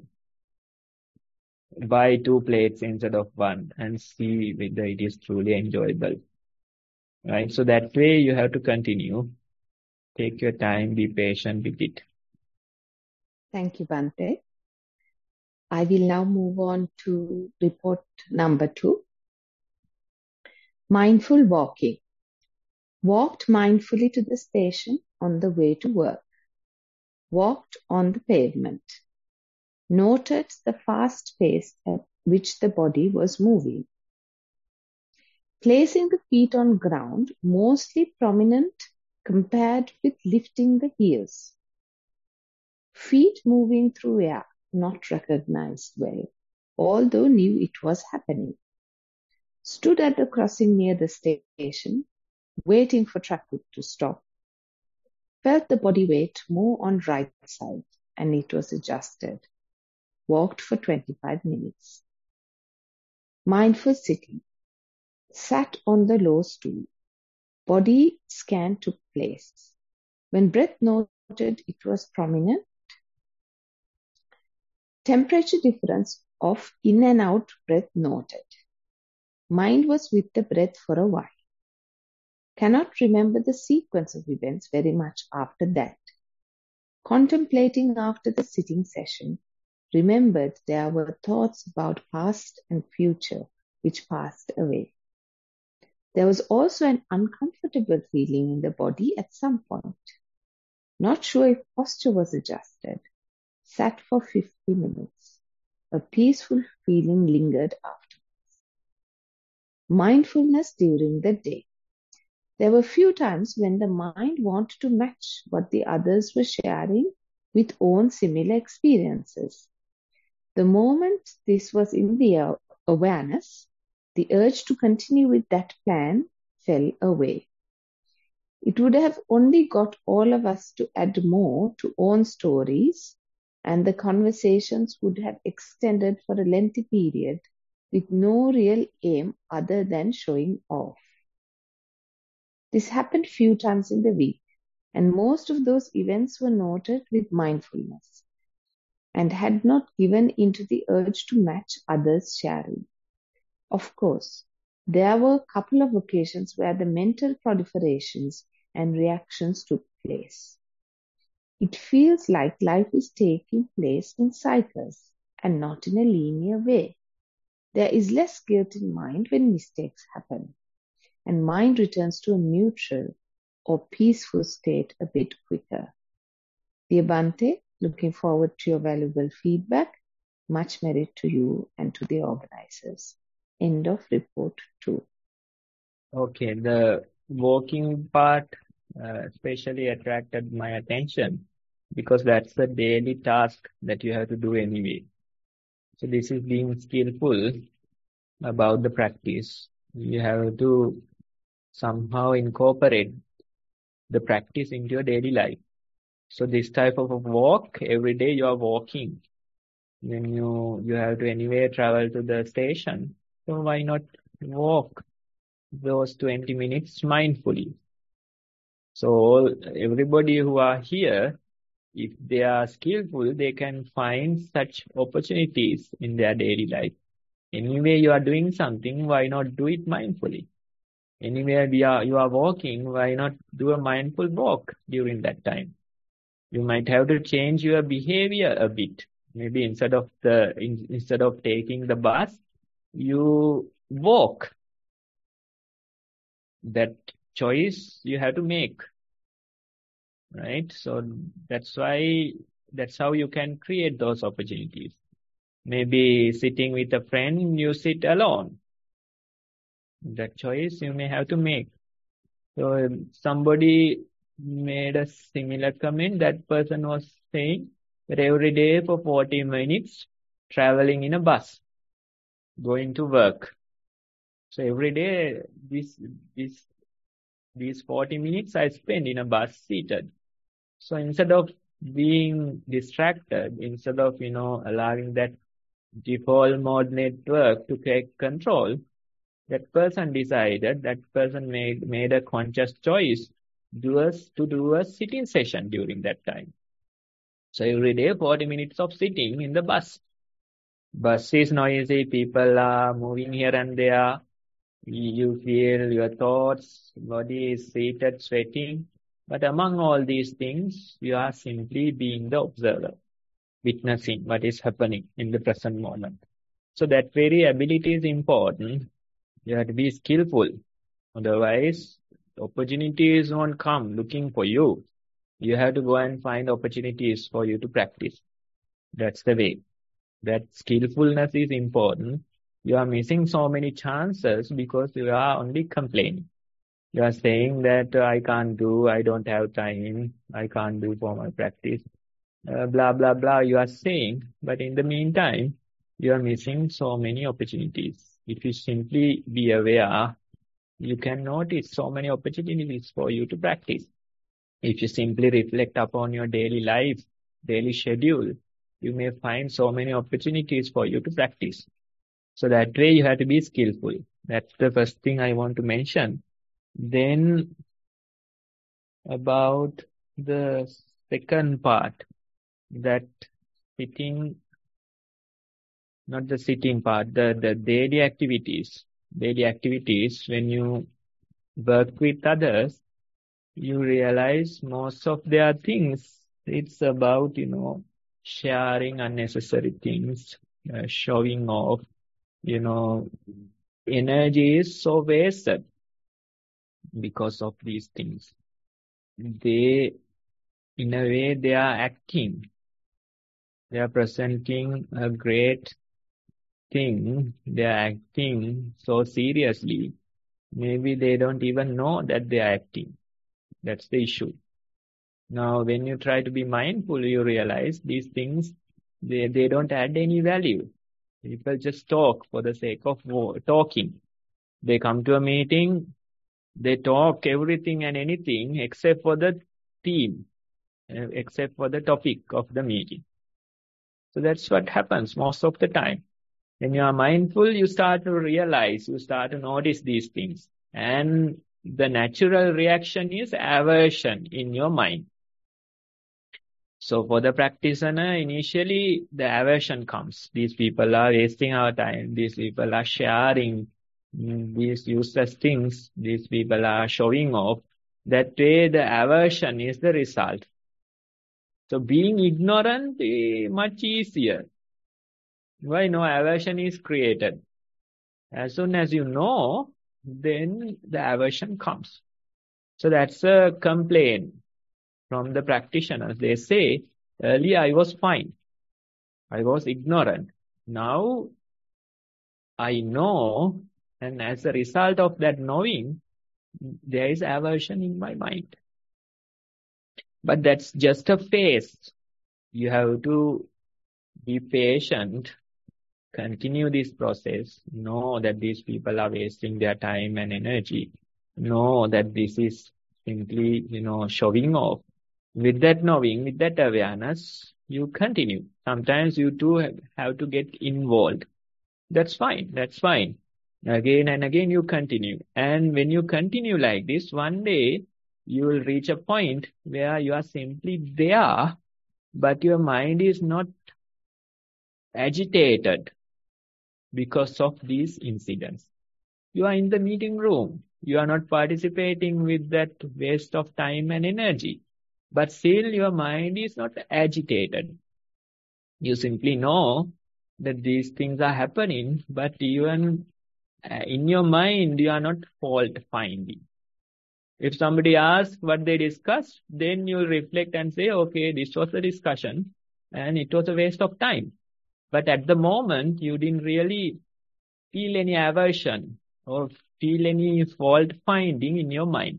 Buy 2 plates instead of 1 and see whether it is truly enjoyable. Right? So that way you have to continue. Take your time, be patient with it. Thank you, Bhante. I will now move on to report number 2. Mindful walking. Walked mindfully to the station on the way to work. Walked on the pavement. Noted the fast pace at which the body was moving. Placing the feet on ground, mostly prominent compared with lifting the heels. Feet moving through air, not recognized well, although knew it was happening. Stood at the crossing near the station, waiting for traffic to stop. Felt the body weight more on right side, and it was adjusted. Walked for 25 minutes. Mindful sitting. Sat on the low stool. Body scan took place. When breath noted, it was prominent. Temperature difference of in and out breath noted. Mind was with the breath for a while. Cannot remember the sequence of events very much after that. Contemplating after the sitting session, remembered there were thoughts about past and future which passed away. There was also an uncomfortable feeling in the body at some point. Not sure if posture was adjusted. Sat for 50 minutes. A peaceful feeling lingered afterwards. Mindfulness during the day. There were few times when the mind wanted to match what the others were sharing with own similar experiences. The moment this was in the awareness, the urge to continue with that plan fell away. It would have only got all of us to add more to own stories, and the conversations would have extended for a lengthy period with no real aim other than showing off. This happened few times in the week, and most of those events were noted with mindfulness and had not given into the urge to match others' sharing. Of course, there were a couple of occasions where the mental proliferations and reactions took place. It feels like life is taking place in cycles and not in a linear way. There is less guilt in mind when mistakes happen, and mind returns to a neutral or peaceful state a bit quicker. Dear Bhante, looking forward to your valuable feedback. Much merit to you and to the organizers. End of report 2. Okay, the walking part especially attracted my attention because that's a daily task that you have to do anyway. So this is being skillful about the practice. You have to somehow incorporate the practice into your daily life. So this type of a walk, every day you are walking. When you have to anyway travel to the station, so why not walk those 20 minutes mindfully? So everybody who are here, if they are skillful, they can find such opportunities in their daily life. Anyway, you are doing something, why not do it mindfully? Anywhere you are walking, why not do a mindful walk during that time? You might have to change your behavior a bit. Maybe instead of taking the bus, you walk. That choice you have to make, right? So that's how you can create those opportunities. Maybe sitting with a friend, you sit alone. That choice you may have to make. So somebody made a similar comment. That person was saying that every day for 40 minutes traveling in a bus, going to work. So every day these 40 minutes I spend in a bus seated. So instead of being distracted, instead of allowing that default mode network to take control, that person made a conscious choice do a sitting session during that time. So every day, 40 minutes of sitting in the bus. Bus is noisy, people are moving here and there. You feel your thoughts, body is seated, sweating. But among all these things, you are simply being the observer, witnessing what is happening in the present moment. So that very ability is important. You have to be skillful. Otherwise, opportunities won't come looking for you. You have to go and find opportunities for you to practice. That's the way. That skillfulness is important. You are missing so many chances because you are only complaining. You are saying that I can't do, I don't have time, I can't do for my practice, blah, blah, blah. You are saying, but in the meantime, you are missing so many opportunities. If you simply be aware, you can notice so many opportunities for you to practice. If you simply reflect upon your daily life, daily schedule, you may find so many opportunities for you to practice. So that way you have to be skillful. That's the first thing I want to mention. Then about the second part, that sitting, not the sitting part, the daily activities. Daily activities, when you work with others, you realize most of their things, it's about, sharing unnecessary things, showing off, energy is so wasted because of these things. They, in a way, they are acting. They are presenting a great thing. They are acting so seriously. Maybe they don't even know that they are acting. That's the issue. Now, when you try to be mindful, you realize these things, they don't add any value. People just talk for the sake of talking. They come to a meeting, they talk everything and anything except for the theme, except for the topic of the meeting. So that's what happens most of the time. When you are mindful, you start to realize, you start to notice these things. And the natural reaction is aversion in your mind. So for the practitioner, initially the aversion comes. These people are wasting our time. These people are sharing these useless things. These people are showing off. That way the aversion is the result. So being ignorant is much easier. Why? No aversion is created. As soon as you know, then the aversion comes. So that's a complaint from the practitioners. They say, earlier I was fine. I was ignorant. Now I know, and as a result of that knowing, there is aversion in my mind. But that's just a phase. You have to be patient, continue this process, know that these people are wasting their time and energy, know that this is simply, showing off. With that knowing, with that awareness, you continue. Sometimes you too have to get involved. That's fine. That's fine. Again and again you continue. And when you continue like this, one day you will reach a point where you are simply there, but your mind is not agitated because of these incidents. You are in the meeting room. You are not participating with that waste of time and energy. But still your mind is not agitated. You simply know that these things are happening, but even in your mind, you are not fault finding. If somebody asks what they discussed, then you reflect and say, okay, this was a discussion and it was a waste of time. But at the moment, you didn't really feel any aversion or feel any fault finding in your mind.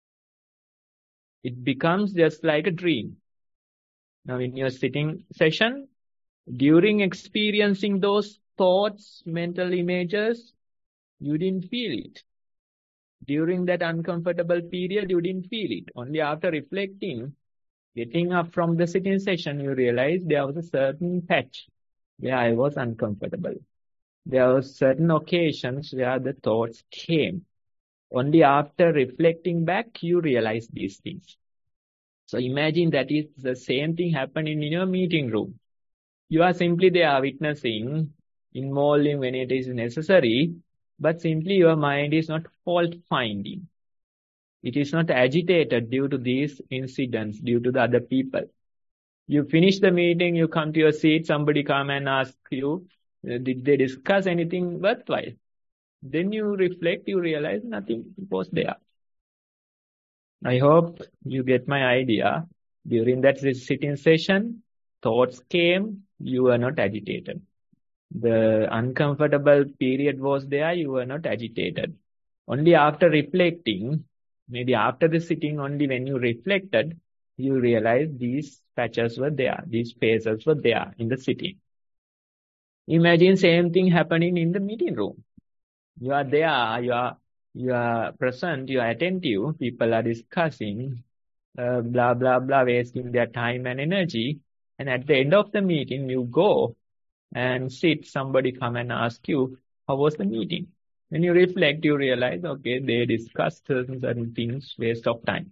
It becomes just like a dream. Now, in your sitting session, during experiencing those thoughts, mental images, you didn't feel it. During that uncomfortable period, you didn't feel it. Only after reflecting, getting up from the sitting session, you realize there was a certain patch where I was uncomfortable. There were certain occasions where the thoughts came. Only after reflecting back, you realize these things. So imagine that is the same thing happening in your meeting room. You are simply there witnessing, involving when it is necessary, but simply your mind is not fault finding. It is not agitated due to these incidents, due to the other people. You finish the meeting, you come to your seat, somebody come and ask you, did they discuss anything worthwhile? Then you reflect, you realize nothing was there. I hope you get my idea. During that sitting session, thoughts came, you were not agitated. The uncomfortable period was there, you were not agitated. Only after reflecting, maybe after the sitting, only when you reflected, you realized these patches were there, these phases were there in the sitting. Imagine same thing happening in the meeting room. You are there, you are present, you are attentive, people are discussing, blah, blah, blah, wasting their time and energy. And at the end of the meeting, you go and sit, somebody come and ask you, how was the meeting? When you reflect, you realize, okay, they discussed certain things, waste of time.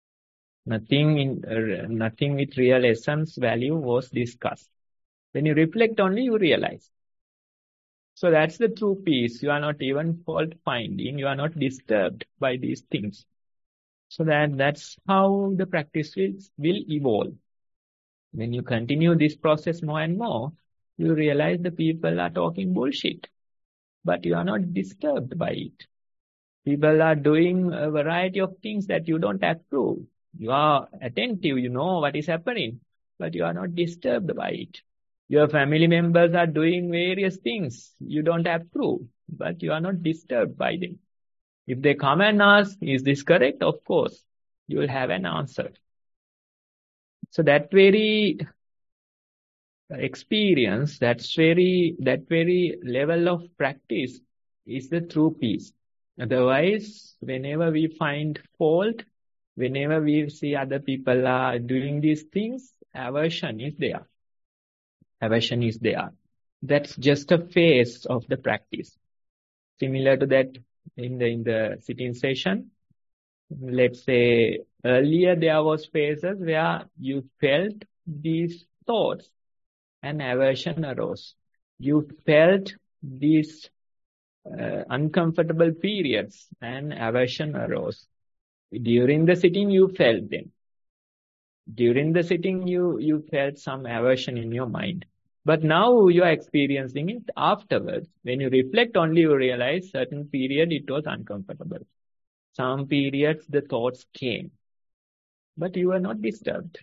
Nothing with real essence value was discussed. When you reflect only, you realize. So that's the true peace. You are not even fault finding. You are not disturbed by these things. So that's how the practice will evolve. When you continue this process more and more, you realize the people are talking bullshit, but you are not disturbed by it. People are doing a variety of things that you don't approve. You are attentive, you know what is happening, but you are not disturbed by it. Your family members are doing various things you don't approve, but you are not disturbed by them. If they come and ask, is this correct? Of course, you will have an answer. So that very experience, that very level of practice is the true peace. Otherwise, whenever we find fault, whenever we see other people are doing these things, aversion is there. Aversion is there. That's just a phase of the practice. Similar to that in the sitting session, let's say earlier there was phases where you felt these thoughts and aversion arose. You felt these uncomfortable periods and aversion arose. During the sitting, you felt them. During the sitting, you felt some aversion in your mind. But now you are experiencing it afterwards. When you reflect only, you realize certain period it was uncomfortable. Some periods the thoughts came. But you are not disturbed.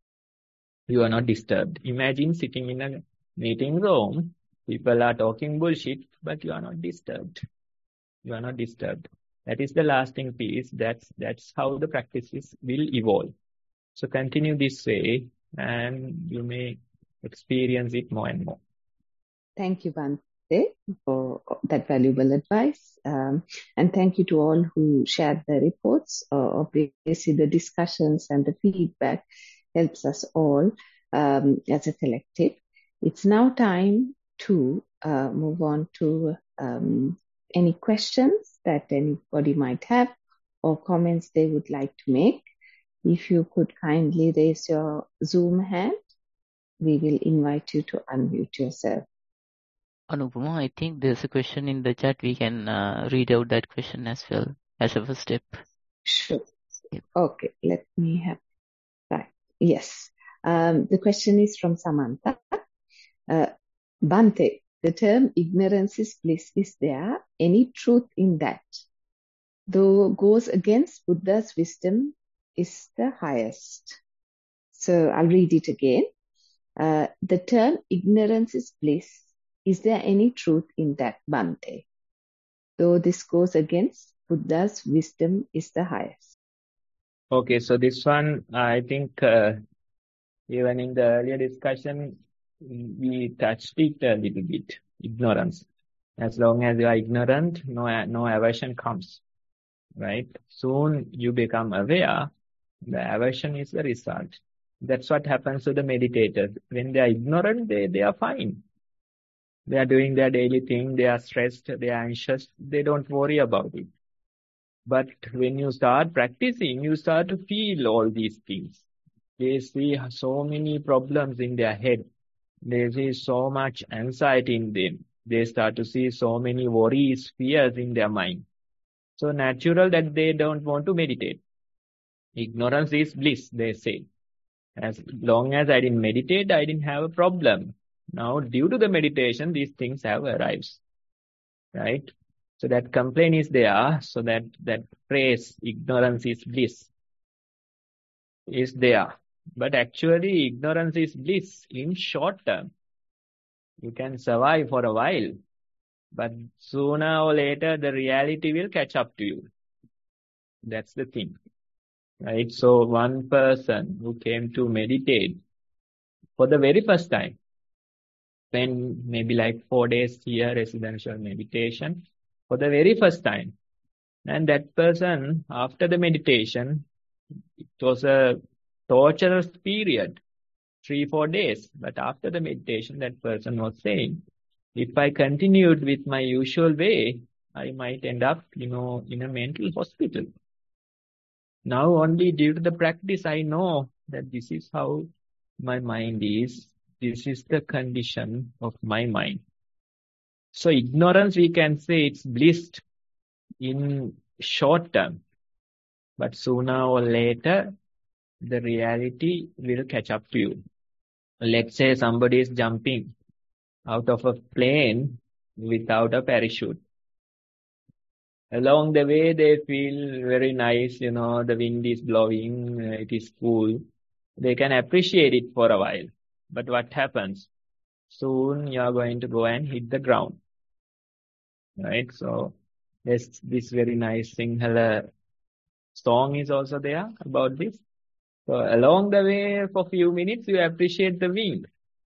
You are not disturbed. Imagine sitting in a meeting room. People are talking bullshit, but you are not disturbed. You are not disturbed. That is the lasting peace. That's how the practices will evolve. So continue this way and you may experience it more and more. Thank you, Bhante, for that valuable advice. And thank you to all who shared their reports. Obviously, the discussions and the feedback helps us all as a collective. It's now time to move on to any questions that anybody might have or comments they would like to make. If you could kindly raise your Zoom hand, we will invite you to unmute yourself. Anupama, I think there's a question in the chat. We can read out that question as well as a first step. Sure. Yep. Okay, let me have right. Yes. The question is from Samantha. Bhante, the term ignorance is bliss. Is there any truth in that? Though goes against Buddha's wisdom is the highest. So I'll read it again. The term ignorance is bliss. Is there any truth in that, Bhante? Though this goes against Buddha's wisdom is the highest. Okay, so this one, I think even in the earlier discussion, we touched it a little bit. Ignorance. As long as you are ignorant, no aversion comes, right? Soon you become aware, the aversion is the result. That's what happens to the meditators. When they are ignorant, they are fine. They are doing their daily thing, they are stressed, they are anxious, they don't worry about it. But when you start practicing, you start to feel all these things. They see so many problems in their head. They see so much anxiety in them. They start to see so many worries, fears in their mind. So natural that they don't want to meditate. Ignorance is bliss, they say. As long as I didn't meditate, I didn't have a problem. Now, due to the meditation, these things have arrived. Right? So that complaint is there. So that phrase, ignorance is bliss, is there. But actually, ignorance is bliss in short term. You can survive for a while, but sooner or later, the reality will catch up to you. That's the thing. Right? So one person who came to meditate for the very first time, spent maybe like 4 days here, residential meditation, for the very first time. And that person, after the meditation, it was a torturous period, 3-4 days. But after the meditation, that person was saying, if I continued with my usual way, I might end up, in a mental hospital. Now only due to the practice, I know that this is how my mind is. This is the condition of my mind. So ignorance, we can say it's bliss in short term. But sooner or later, the reality will catch up to you. Let's say somebody is jumping out of a plane without a parachute. Along the way, they feel very nice, the wind is blowing, it is cool. They can appreciate it for a while. But what happens? Soon you are going to go and hit the ground. Right? So there's this very nice Sinhala song is also there about this. So along the way, for a few minutes, you appreciate the wind.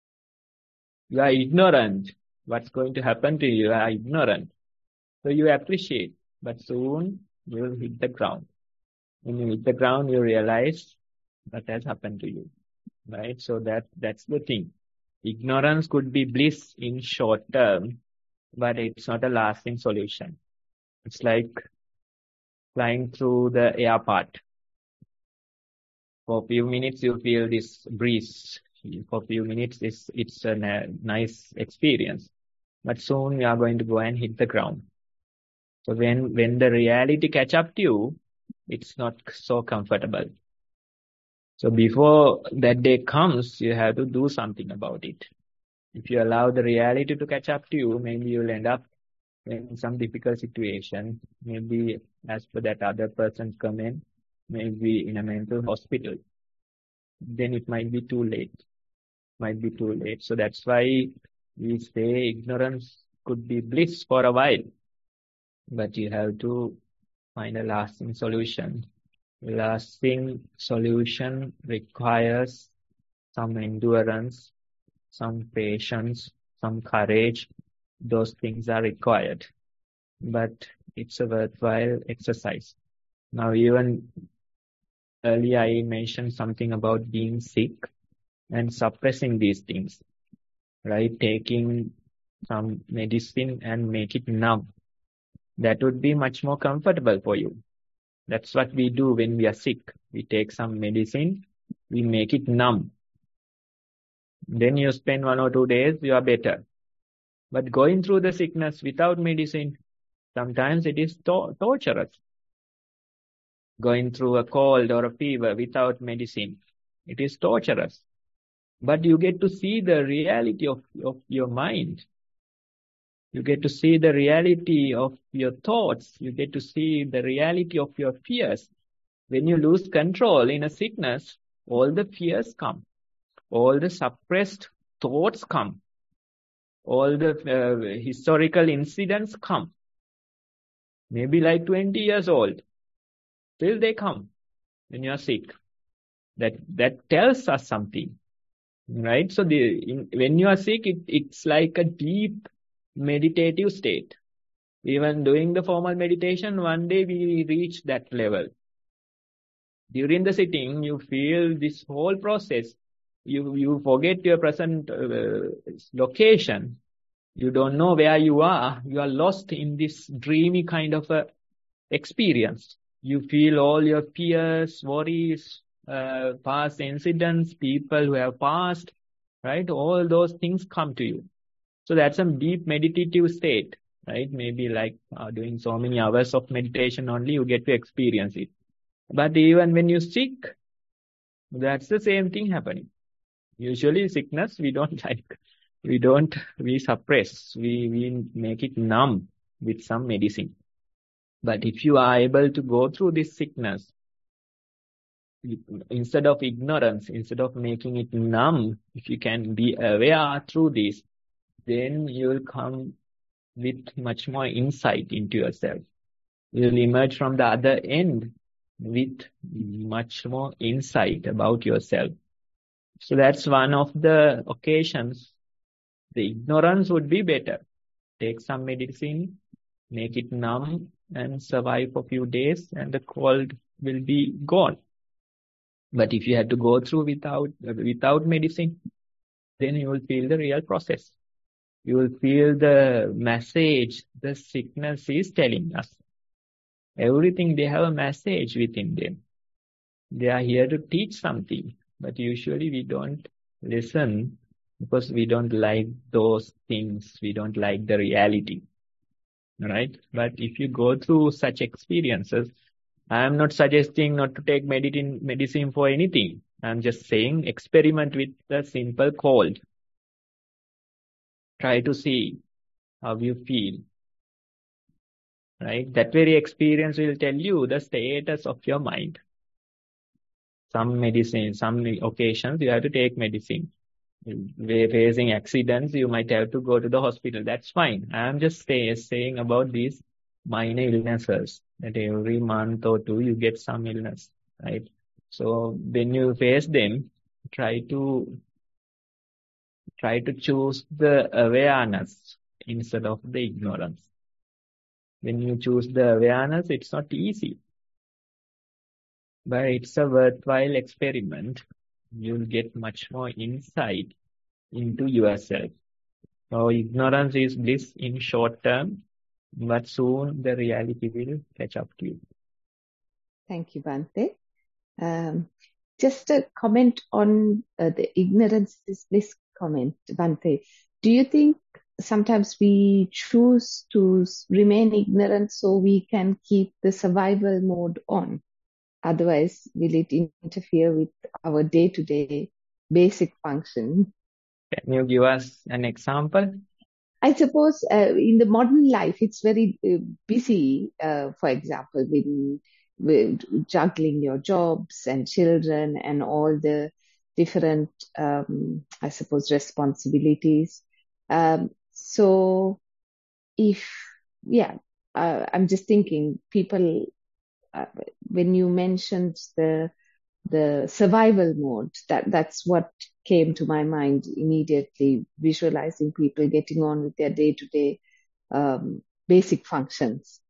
You are ignorant. What's going to happen to you? You are ignorant. So you appreciate, but soon you will hit the ground. When you hit the ground, you realize what has happened to you. Right? So that's the thing. Ignorance could be bliss in short term, but it's not a lasting solution. It's like flying through the air part. For a few minutes, you feel this breeze. For a few minutes, it's a nice experience. But soon you are going to go and hit the ground. So when the reality catch up to you, it's not so comfortable. So before that day comes, you have to do something about it. If you allow the reality to catch up to you, maybe you'll end up in some difficult situation. Maybe as per that other person's comment, maybe in a mental hospital. Then it might be too late. So that's why we say ignorance could be bliss for a while. But you have to find a lasting solution. Lasting solution requires some endurance, some patience, some courage. Those things are required. But it's a worthwhile exercise. Now, even earlier I mentioned something about being sick and suppressing these things, right? Taking some medicine and make it numb. That would be much more comfortable for you. That's what we do when we are sick. We take some medicine, we make it numb. Then you spend 1 or 2 days, you are better. But going through the sickness without medicine, sometimes it is torturous. Going through a cold or a fever without medicine, it is torturous. But you get to see the reality of your mind. You get to see the reality of your thoughts. You get to see the reality of your fears. When you lose control in a sickness, all the fears come. All the suppressed thoughts come. All the historical incidents come. Maybe like 20 years old. Still they come when you are sick. That tells us something. Right? So when you are sick, it's like a deep meditative state. Even doing the formal meditation, one day we reach that level. During the sitting, you feel this whole process. You forget your present location. You don't know where you are. You are lost in this dreamy kind of a experience. You feel all your fears, worries, past incidents, people who have passed, right? All those things come to you. So that's a deep meditative state, right? Maybe like doing so many hours of meditation only, you get to experience it. But even when you're sick, that's the same thing happening. Usually sickness, we don't like, we suppress, we make it numb with some medicine. But if you are able to go through this sickness, instead of ignorance, instead of making it numb, if you can be aware through this, then you will come with much more insight into yourself. You will emerge from the other end with much more insight about yourself. So that's one of the occasions. The ignorance would be better. Take some medicine, make it numb, and survive for a few days, and the cold will be gone. But if you had to go through without medicine, then you will feel the real process. You will feel the message the sickness is telling us. Everything, they have a message within them. They are here to teach something, but usually we don't listen because we don't like those things. We don't like the reality, right? But if you go through such experiences, I am not suggesting not to take medicine for anything. I'm just saying experiment with the simple cold. Try to see how you feel, right? That very experience will tell you the status of your mind. Some medicine, some occasions you have to take medicine. We're facing accidents, you might have to go to the hospital. That's fine. I'm just saying about these minor illnesses that every month or two you get some illness, right? So when you face them, try to choose the awareness instead of the ignorance. When you choose the awareness, it's not easy, but it's a worthwhile experiment. You'll get much more insight into yourself. So ignorance is bliss in short term, but soon the reality will catch up to you. Thank you, Bhante. Just a comment on the ignorance is bliss comment, Bhante. Do you think sometimes we choose to remain ignorant so we can keep the survival mode on? Otherwise, will it interfere with our day-to-day basic function? Can you give us an example? I suppose in the modern life, it's very busy, for example, with juggling your jobs and children and all the different, I suppose, responsibilities. So I'm just thinking people, when you mentioned the survival mode, that's what came to my mind immediately, visualizing people getting on with their day-to-day basic functions.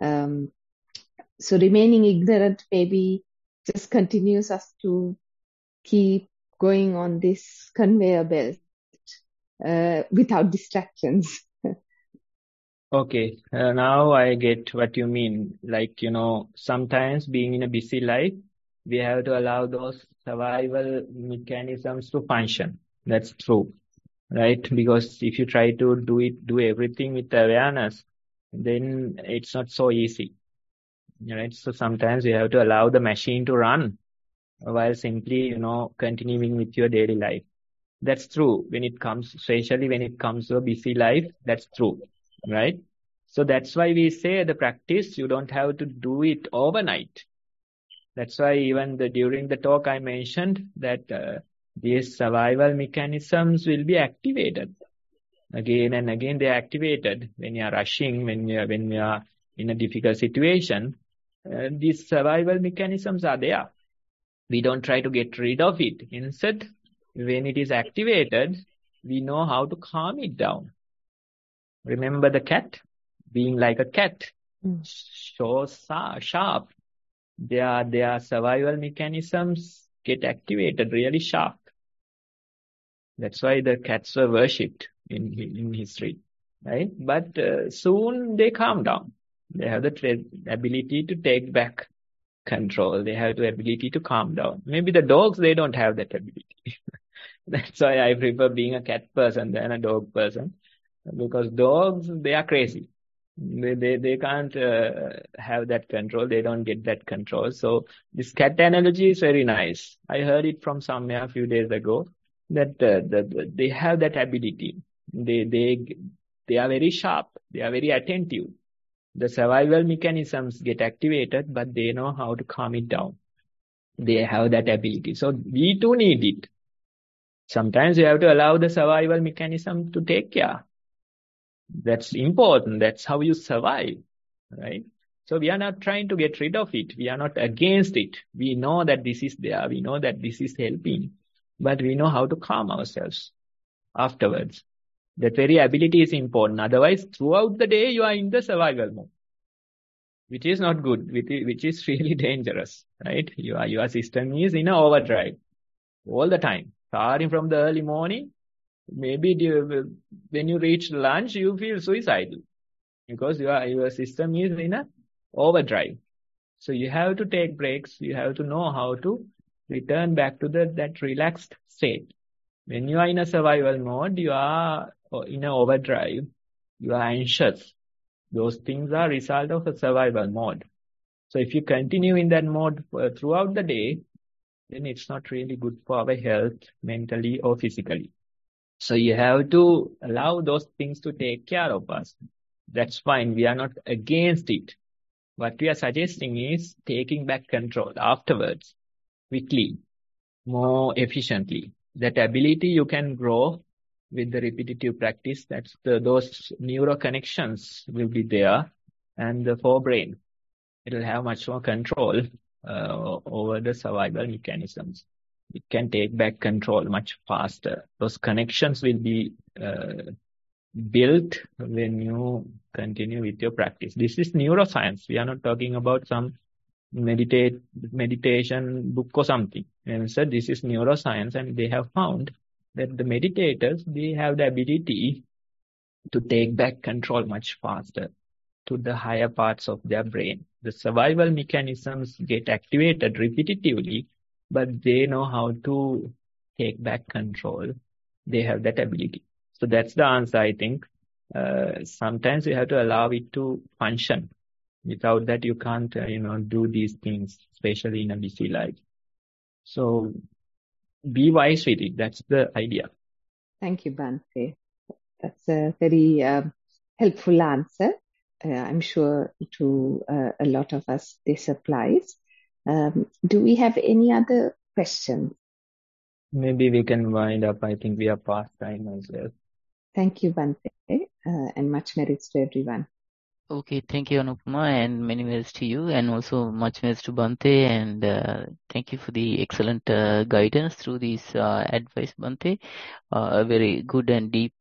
So remaining ignorant maybe just continues us to keep going on this conveyor belt without distractions. Okay, now I get what you mean. Like, sometimes being in a busy life, we have to allow those survival mechanisms to function. That's true, right? Because if you try to do everything with awareness, then it's not so easy, right? So sometimes you have to allow the machine to run while simply, continuing with your daily life. That's true especially when it comes to a busy life, that's true, right? So that's why we say the practice, you don't have to do it overnight. That's why even during the talk I mentioned that these survival mechanisms will be activated. Again and again they are activated. When you are rushing, when you are in a difficult situation, these survival mechanisms are there. We don't try to get rid of it. Instead, when it is activated, we know how to calm it down. Remember the cat? Being like a cat, so sharp. Their survival mechanisms get activated really sharp. That's why the cats were worshipped in history, right? But soon they calm down. They have the ability to take back control. They have the ability to calm down. Maybe the dogs, they don't have that ability. That's why I prefer being a cat person than a dog person, because dogs, they are crazy. They can't have that control. They don't get that control. So this cat analogy is very nice. I heard it from somewhere a few days ago that they have that ability. They are very sharp. They are very attentive. The survival mechanisms get activated, but they know how to calm it down. They have that ability. So we too need it. Sometimes you have to allow the survival mechanism to take care. That's important. That's how you survive, right? So we are not trying to get rid of it. We are not against it. We know that this is there. We know that this is helping, but we know how to calm ourselves afterwards. That very ability is important. Otherwise, throughout the day, you are in the survival mode, which is not good, which is really dangerous, right? Your system is in an overdrive all the time, starting from the early morning. Maybe when you reach lunch, you feel suicidal because your system is in a overdrive. So you have to take breaks. You have to know how to return back to that relaxed state. When you are in a survival mode, you are in an overdrive. You are anxious. Those things are result of a survival mode. So if you continue in that mode throughout the day, then it's not really good for our health, mentally or physically. So you have to allow those things to take care of us. That's fine. We are not against it. What we are suggesting is taking back control afterwards, quickly, more efficiently. That ability you can grow with the repetitive practice. That's those neural connections will be there, and the forebrain, it'll have much more control over the survival mechanisms. It can take back control much faster. Those connections will be built when you continue with your practice. This is neuroscience. We are not talking about some meditation book or something. And so this is neuroscience, and they have found that the meditators, they have the ability to take back control much faster to the higher parts of their brain. The survival mechanisms get activated repetitively, but they know how to take back control. They have that ability. So that's the answer, I think. Sometimes you have to allow it to function. Without that, you can't, do these things, especially in a busy life. So be wise with it. That's the idea. Thank you, Bhante. That's a very helpful answer. I'm sure to a lot of us this applies. Do we have any other questions? Maybe we can wind up. I think we are past time as well. Thank you, Bhante, and much merits to everyone. Okay, thank you, Anupama, and many merits to you, and also much merits to Bhante, and thank you for the excellent guidance through this advice, Bhante. A very good and deep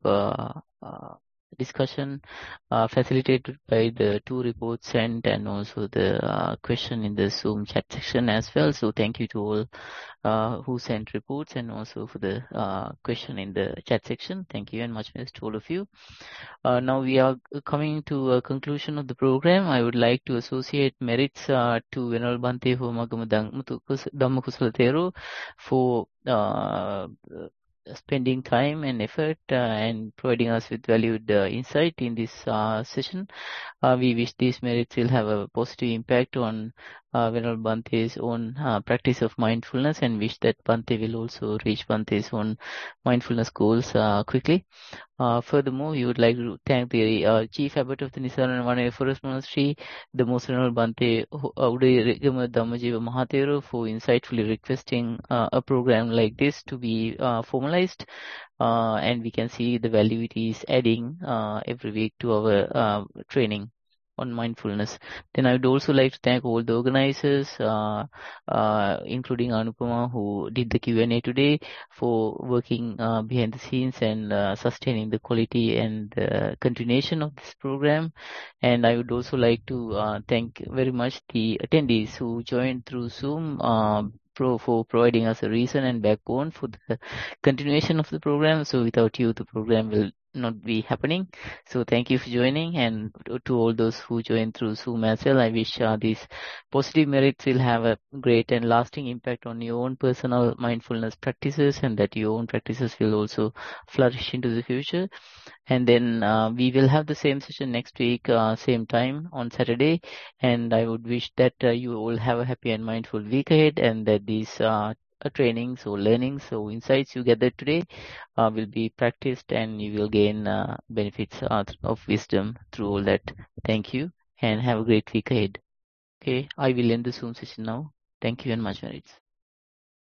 discussion facilitated by the 2 reports sent and also the question in the Zoom chat section as well. So thank you to all who sent reports and also for the question in the chat section. Thank you and much merits to all of you. Now we are coming to a conclusion of the program. I would like to associate merits to Venerable Bhante Homagama Dhammakusala Thero for spending time and effort and providing us with valued insight in this session. We wish these merits will have a positive impact on Venerable Bhante's own practice of mindfulness, and wish that Bhante will also reach Bhante's own mindfulness goals quickly. Furthermore, we would like to thank the Chief Abbot of the Nisaran Vanaya Forest Monastery, the Most Venerable Bhante Udayagama Dhammajiva Mahathero, for insightfully requesting a program like this to be formalized, and we can see the value it is adding every week to our training on mindfulness. Then I would also like to thank all the organizers, including Anupama, who did the Q&A today, for working behind the scenes and sustaining the quality and continuation of this program. And I would also like to thank very much the attendees who joined through Zoom for providing us a reason and backbone for the continuation of the program. So without you, the program will not be happening. So thank you for joining, and to all those who joined through Zoom as well, I wish these positive merits will have a great and lasting impact on your own personal mindfulness practices, and that your own practices will also flourish into the future. And then we will have the same session next week, same time on Saturday. And I would wish that you all have a happy and mindful week ahead, and that these trainings or learnings or insights you gathered today will be practiced, and you will gain benefits of wisdom through all that. Thank you, and have a great week ahead. Okay, I will end the Zoom session now. Thank you and much merits.